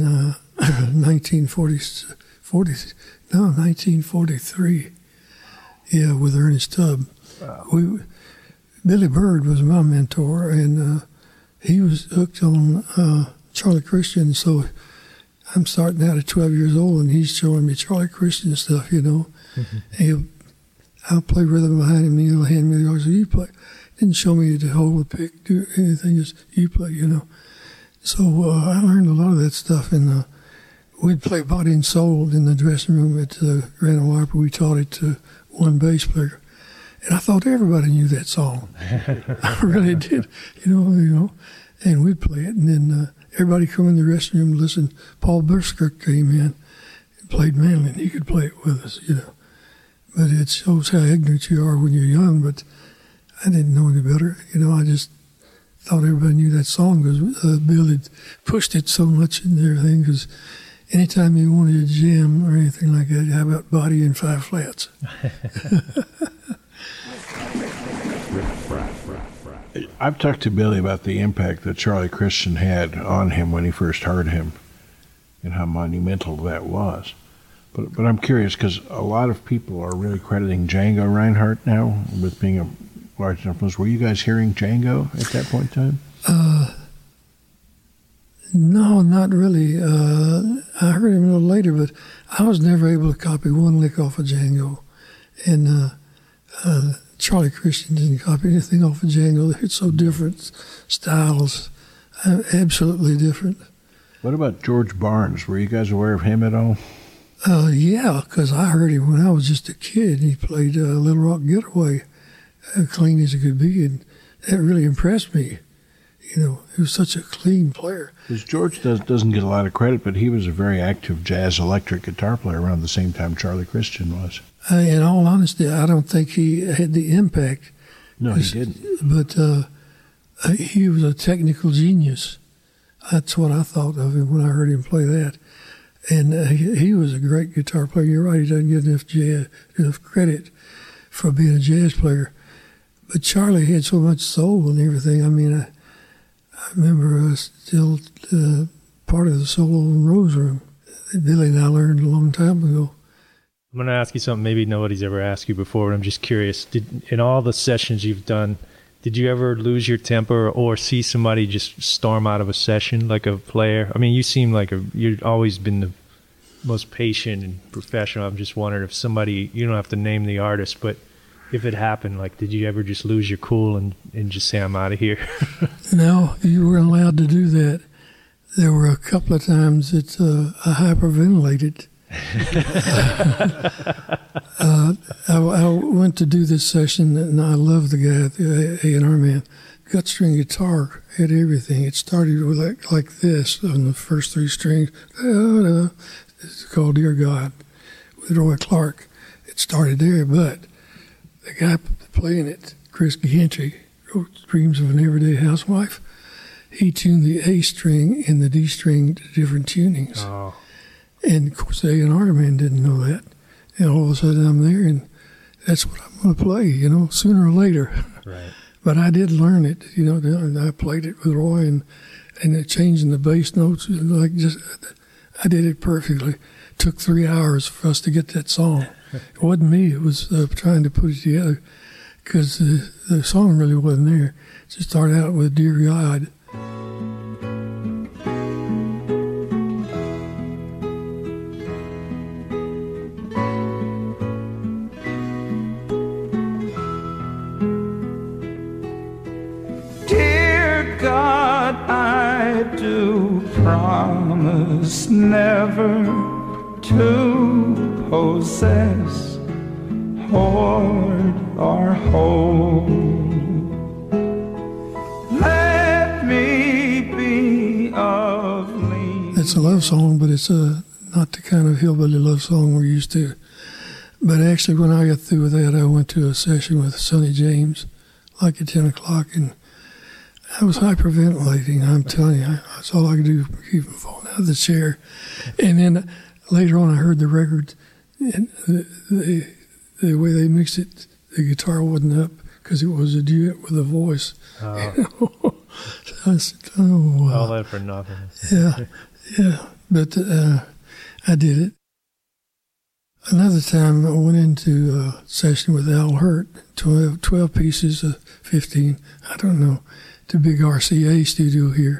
1943. Yeah, with Ernest Tubb. Wow. Billy Bird was my mentor, and he was hooked on Charlie Christian, so I'm starting out at 12 years old, and he's showing me Charlie Christian stuff, Mm-hmm. I'll play rhythm behind him, and he'll hand me the organ. So you play. Didn't show me to hold a pick, do anything, just you play, So I learned a lot of that stuff, and we'd play Body and Soul in the dressing room at the Grand Ole Opry. We taught it to one bass player. And I thought everybody knew that song. I really did, and we'd play it. And then everybody come in the restroom room and listen. Paul Buskirk came in and played manly, and he could play it with us, But it shows how ignorant you are when you're young. But I didn't know any better. I just thought everybody knew that song because Bill had pushed it so much and everything. Because anytime you wanted a jam or anything like that, how about Body and Five Flats? I've talked to Billy about the impact that Charlie Christian had on him when he first heard him and how monumental that was. But I'm curious because a lot of people are really crediting Django Reinhardt now with being a large enough influence. Were you guys hearing Django at that point in time? No, not really. I heard him a little later, but I was never able to copy one lick off of Django. And Charlie Christian didn't copy anything off of Django. They're so different styles, absolutely different. What about George Barnes? Were you guys aware of him at all? Yeah, because I heard him when I was just a kid. He played Little Rock Getaway, clean as it could be, and that really impressed me. He was such a clean player. Because George doesn't get a lot of credit, but he was a very active jazz electric guitar player around the same time Charlie Christian was. In all honesty, I don't think he had the impact. No, he didn't. But he was a technical genius. That's what I thought of him when I heard him play that. And he was a great guitar player. You're right, he doesn't get enough credit for being a jazz player. But Charlie had so much soul and everything. I mean, I remember still part of the solo in Rose Room that Billy and I learned a long time ago. I'm going to ask you something maybe nobody's ever asked you before, but I'm just curious. In all the sessions you've done, did you ever lose your temper or see somebody just storm out of a session like a player? I mean, you seem like you've always been most patient and professional. I'm just wondering if somebody, you don't have to name the artist, but if it happened, like, did you ever just lose your cool and just say, I'm out of here? No, you weren't allowed to do that. There were a couple of times that I hyperventilated. I went to do this session, and I loved the guy, the A&R man. Gut string guitar had everything. It started with like this on the first 3 strings. It's called Dear God with Roy Clark. It started there, but the guy playing it, Chris Gantry, wrote Dreams of an Everyday Housewife. He tuned the A string and the D string to different tunings. Oh. And, of course, the A&R man didn't know that. And all of a sudden I'm there, and that's what I'm going to play, sooner or later. Right. But I did learn it, and I played it with Roy, and changing the bass notes, I did it perfectly. It took 3 hours for us to get that song. It wasn't me, it was trying to put it together, because the song really wasn't there. It just started out with Dear God. God, I do promise never to possess, hoard, or hold. Let me be of lean. It's a love song, but it's not the kind of hillbilly love song we're used to. But actually, when I got through with that, I went to a session with Sonny James, like at 10 o'clock, and I was hyperventilating. I'm telling you, that's all I could do, keep from falling out of the chair. And then later on, I heard the record, and the way they mixed it, the guitar wasn't up because it was a duet with a voice. Oh. So I said, oh, wow. All that for nothing. Yeah. But I did it. Another time, I went into a session with Al Hurt, 12 pieces of 15, I don't know, to big RCA studio here.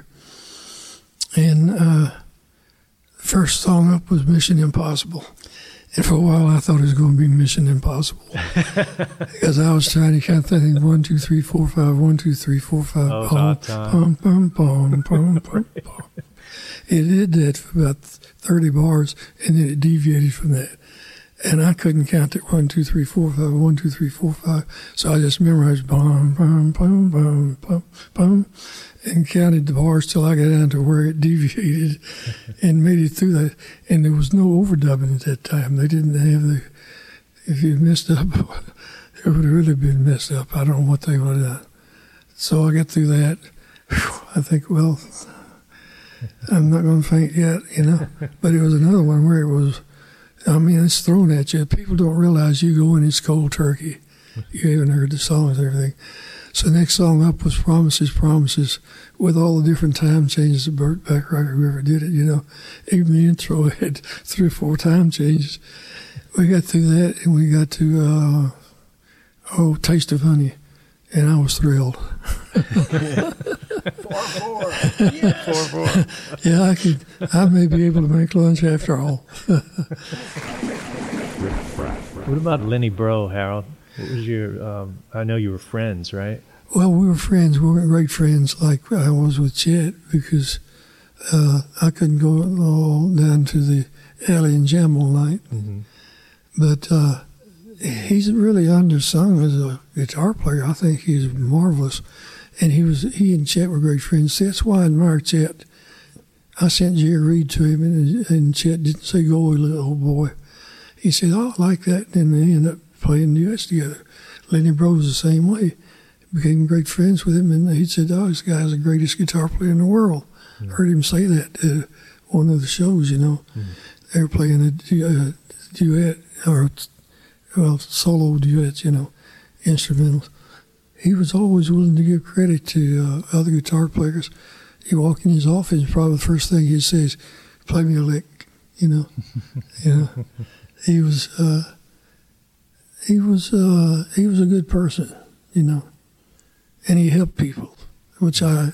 And the first song up was Mission Impossible. And for a while I thought it was going to be Mission Impossible. Because I was trying to count that in 1, 2, 3, 4, 5, 1, 2, 3, 4, 5. Oh, about time. Pum. It did that for about 30 bars, and then it deviated from that. And I couldn't count it 1, 2, 3, 4, 5, 1, 2, 3, 4, 5. So I just memorized bum, bum, bum, bum, bum, bum, and counted the bars till I got down to where it deviated and made it through that. And there was no overdubbing at that time. They didn't have if you messed up, it would have really been messed up. I don't know what they would have done. So I got through that. I think, well, I'm not going to faint yet, But it was another one where it was, it's thrown at you. People don't realize you go in, it's cold turkey. You haven't heard the songs and everything. So the next song up was Promises, Promises, with all the different time changes of Burt Bacharach, whoever did it, Even the intro had 3 or 4 time changes. We got through that, and we got to, Taste of Honey, and I was thrilled. 4-4. Yes. 4-4. Yeah, I may be able to make lunch after all. What about Lenny Breau, Harold? What was your, I know you were friends, right? Well, we were friends. We weren't great friends like I was with Chet, because I couldn't go all down to the alley and jam all night. Mm-hmm. But he's really undersung as a guitar player. I think he's marvelous. And he and Chet were great friends. See, that's why I admire Chet. I sent Jerry Reed to him, and Chet didn't say, "Go away, little old boy." He said, "Oh, I like that." And they ended up playing duets together. Lenny Breau was the same way. Became great friends with him, and he said, "Oh, this guy's the greatest guitar player in the world." Mm. Heard him say that at one of the shows, Mm. They were playing a duet, or, solo duets, instrumentals. He was always willing to give credit to other guitar players. You walk in his office, probably the first thing he'd say is, "Play me a lick," He was a good person, and he helped people, which I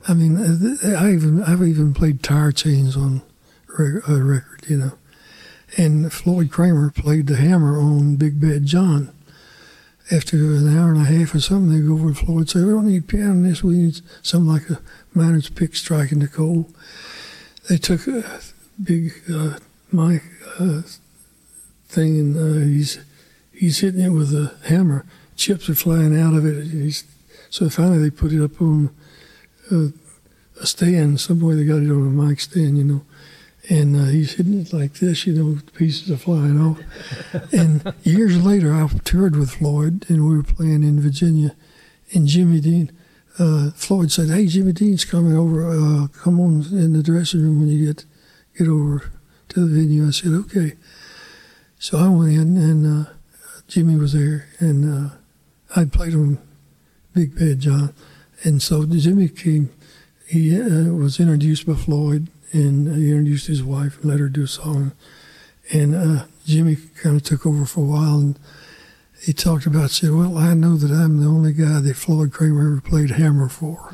I mean, I've even played Tire Chains on a record, you know. And Floyd Kramer played the hammer on Big Bad John. After an hour and a half or something, they go over to Floyd and say, "We don't need piano in this. We need something like a miner's pick striking the coal." They took a big mic thing, and he's hitting it with a hammer. Chips are flying out of it. So finally they put it up on a stand. Some way they got it on a mic stand, you know. And he's hitting it like this, you know, pieces are flying off. And years later, I toured with Floyd, and we were playing in Virginia. And Jimmy Dean, Floyd said, "Hey, Jimmy Dean's coming over. Come on in the dressing room when you get over to the venue." I said, "Okay." So I went in, and Jimmy was there, and I played on Big Bad John. And so Jimmy came. He was introduced by Floyd, and he introduced his wife and let her do a song. And Jimmy kind of took over for a while, and he talked about, said, "Well, I know that I'm the only guy that Floyd Kramer ever played hammer for."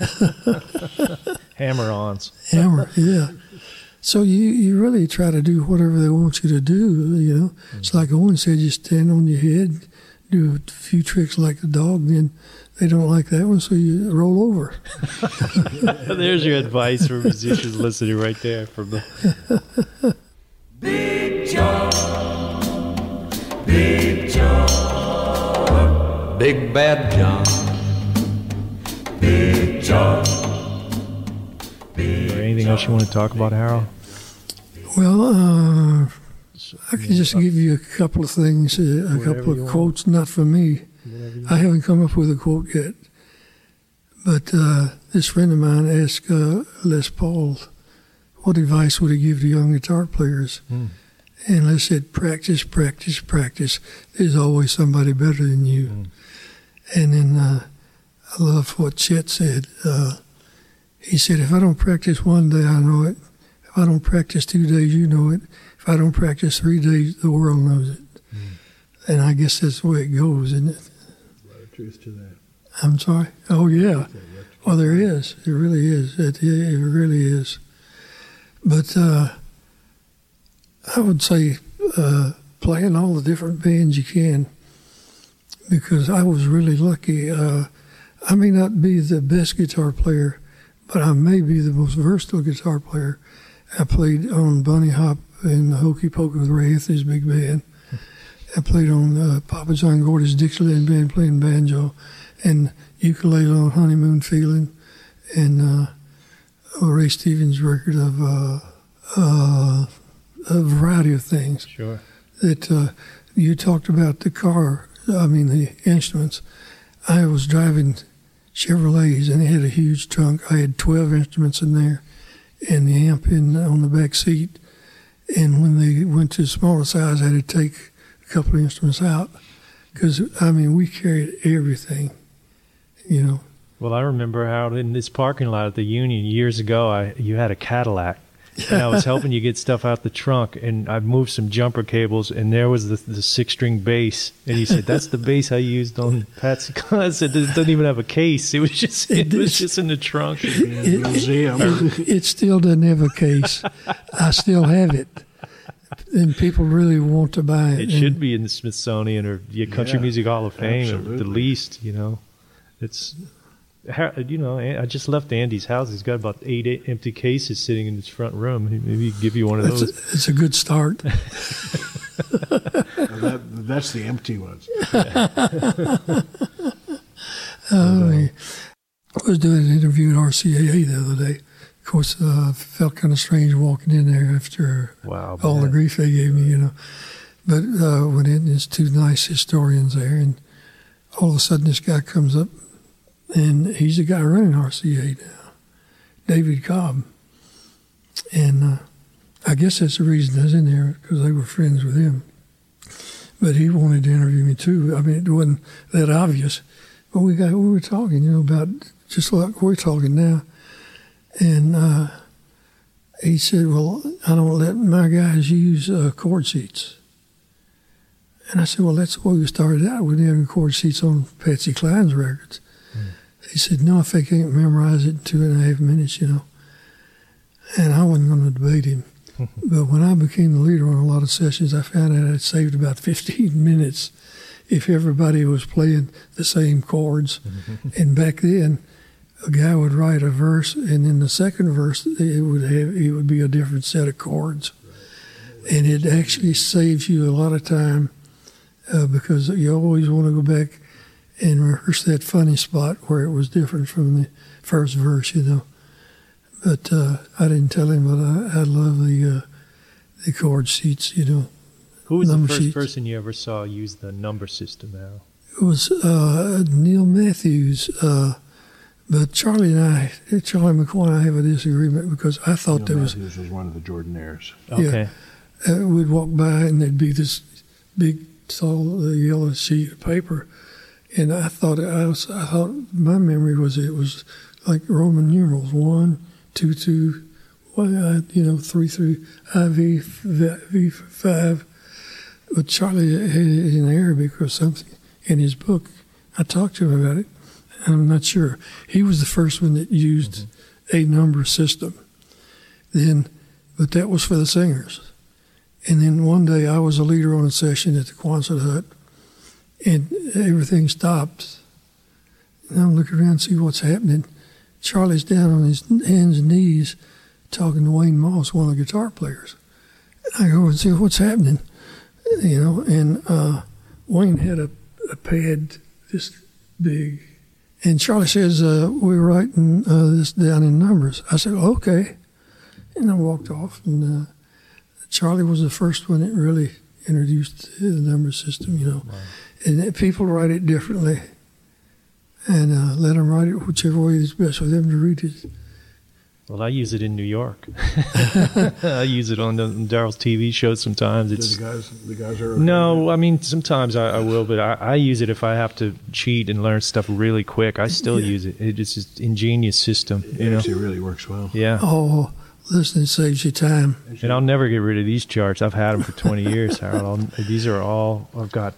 Hammer-ons. Hammer, yeah. So you really try to do whatever they want you to do, you know. Mm-hmm. It's like Owen said, you stand on your head, do a few tricks like the dog, then they don't like that one, so you roll over. There's your advice for musicians listening right there. From the Big John, Big John, Big Bad John, Big John. Is there anything else you want to talk about, Harold? Well, I can just give you a couple of things, a couple of quotes, not for me. I haven't come up with a quote yet. But this friend of mine asked Les Paul, what advice would he give to young guitar players? And Les said, practice, practice, practice. There's always somebody better than you. And then I love what Chet said. He said, if I don't practice one day, I know it. If I don't practice 2 days, you know it. If I don't practice 3 days, the world knows it. And I guess that's the way it goes, isn't it? A lot of truth to that. I'm sorry? Oh, yeah. Well, there is. It really is. It really is. But I would say playing all the different bands you can, because I was really lucky. I may not be the best guitar player, but I may be the most versatile guitar player. I played on Bunny Hop and Hokey Pokey with Ray Anthony's big band. I played on Papa John Gordy's Dixieland band playing banjo, and ukulele on Honeymoon Feeling, and Ray Stevens' record of a variety of things. Sure. That you talked about the instruments. I was driving Chevrolets, and they had a huge trunk. I had 12 instruments in there, and the amp on the back seat. And when they went to smaller size, I had to take a couple of instruments out, because, we carried everything, you know. Well, I remember how in this parking lot at the Union years ago, you had a Cadillac, and I was helping you get stuff out the trunk, and I moved some jumper cables, and there was the 6-string bass, and he said, "That's the bass I used on Patsy Cline." I said, "It doesn't even have a case. It was just in the trunk." It still doesn't have a case. I still have it. And people really want to buy it. It should be in the Smithsonian or the Country Music Hall of Fame, at the least. You know, it's I just left Andy's house. He's got about 8 empty cases sitting in his front room. Maybe he can give you one of those. It's a good start. That's the empty ones. I was doing an interview at RCAA the other day. Of course, felt kind of strange walking in there after all the grief they gave me, you know. But went in, there's 2 nice historians there, and all of a sudden this guy comes up, and he's the guy running RCA now, David Cobb. And I guess that's the reason I was in there, because they were friends with him. But he wanted to interview me too. It wasn't that obvious. But we were talking, you know, about just like we're talking now. And he said, well, I don't let my guys use chord seats. And I said, well, that's the way we started out. We didn't have chord seats on Patsy Cline's records. He He said, no, if they can't memorize it in 2.5 minutes, you know. And I wasn't going to debate him. But when I became the leader on a lot of sessions, I found out I'd saved about 15 minutes if everybody was playing the same chords. And back then, a guy would write a verse, and in the second verse, it would be a different set of chords. And it actually saves you a lot of time because you always want to go back and rehearse that funny spot where it was different from the first verse, you know. But I didn't tell him, but I love the chord sheets, you know. Who was the first sheets. person you ever saw use the number system now? It was Neil Matthews. But Charlie McCoy and I have a disagreement because I thought there was... Matthews was one of the Jordanaires. Okay. Yeah, we'd walk by and there'd be this big, tall, yellow sheet of paper. And I thought my memory was it was like Roman numerals, 1, 2, 2, 3 through IV, V5. But Charlie had it in Arabic or something in his book. I talked to him about it, and I'm not sure. He was the first one that used a number system. But that was for the singers. And then one day I was a leader on a session at the Quonset Hut, and everything stopped. And I'm looking around to see what's happening. Charlie's down on his hands and knees talking to Wayne Moss, one of the guitar players. And I go and see what's happening, you know. And Wayne had a pad this big. And Charlie says, we're writing this down in numbers. I said, okay. And I walked off, and Charlie was the first one that really introduced the number system, you know. Wow. And people write it differently, and let them write it whichever way is best for them to read it. Well, I use it in New York. I use it on Daryl's TV shows sometimes. The guys are okay. No, I mean, sometimes I will, but I use it if I have to cheat and learn stuff really quick. I still use it. It's an ingenious system. It actually really works well. Yeah. Oh, listen, it saves you time. And I'll never get rid of these charts. I've had them for 20 years, Harold. These are all, I've got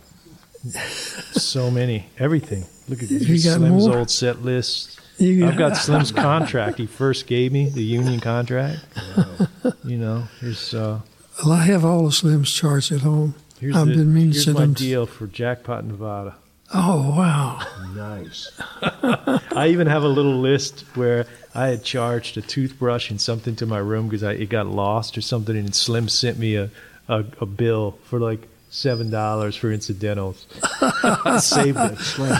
so many, everything. Look at these Slim's more? Old set lists. I've got Slim's contract. He first gave me the union contract. You know, here's. Well, I have all of Slim's charts at home. Here's my deal for Jackpot Nevada. Oh, wow. Nice. I even have a little list where I had charged a toothbrush and something to my room because it got lost or something, and Slim sent me a bill for like $7 for incidentals. Saved it, Slim.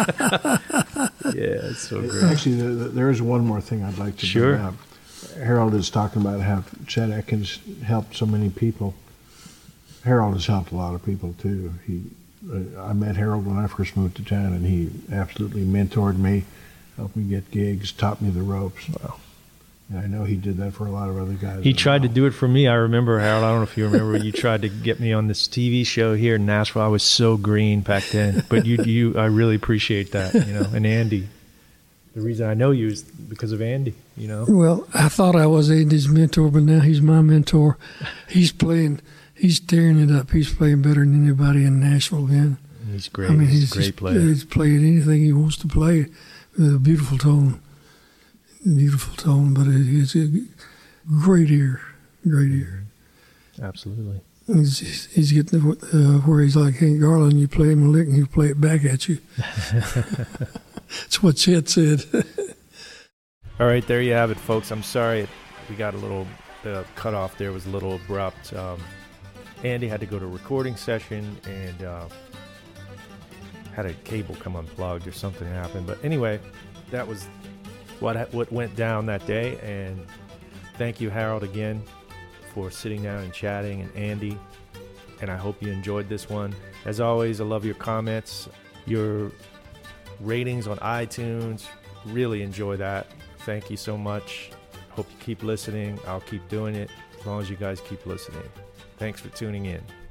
Yeah, it's so great. Actually, there is one more thing I'd like to bring up. Harold is talking about how Chet Atkins helped so many people. Harold has helped a lot of people too. I met Harold when I first moved to town, and he absolutely mentored me, helped me get gigs, taught me the ropes. Wow. And I know he did that for a lot of other guys. He tried to do it for me. I remember, Harold, I don't know if you remember when you tried to get me on this TV show here in Nashville. I was so green back then. But I really appreciate that, you know. And Andy, the reason I know you is because of Andy, you know. Well, I thought I was Andy's mentor, but now he's my mentor. He's tearing it up. He's playing better than anybody in Nashville, man. He's great. I mean, he's a great player. He's playing anything he wants to play with a beautiful tone. But it's a great ear. Absolutely. He's getting where he's like Hank Garland. You play him a lick and he'll play it back at you. That's what Chet said. All right, there you have it, folks. I'm sorry we got a little cut off there. It was a little abrupt. Andy had to go to a recording session and had a cable come unplugged or something happened. But anyway, that was what went down that day. And thank you, Harold, again for sitting down and chatting, and Andy. And I hope you enjoyed this one. As always, I love your comments, your ratings on iTunes. Really enjoy that. Thank you so much. Hope you keep listening. I'll keep doing it as long as you guys keep listening. Thanks for tuning in.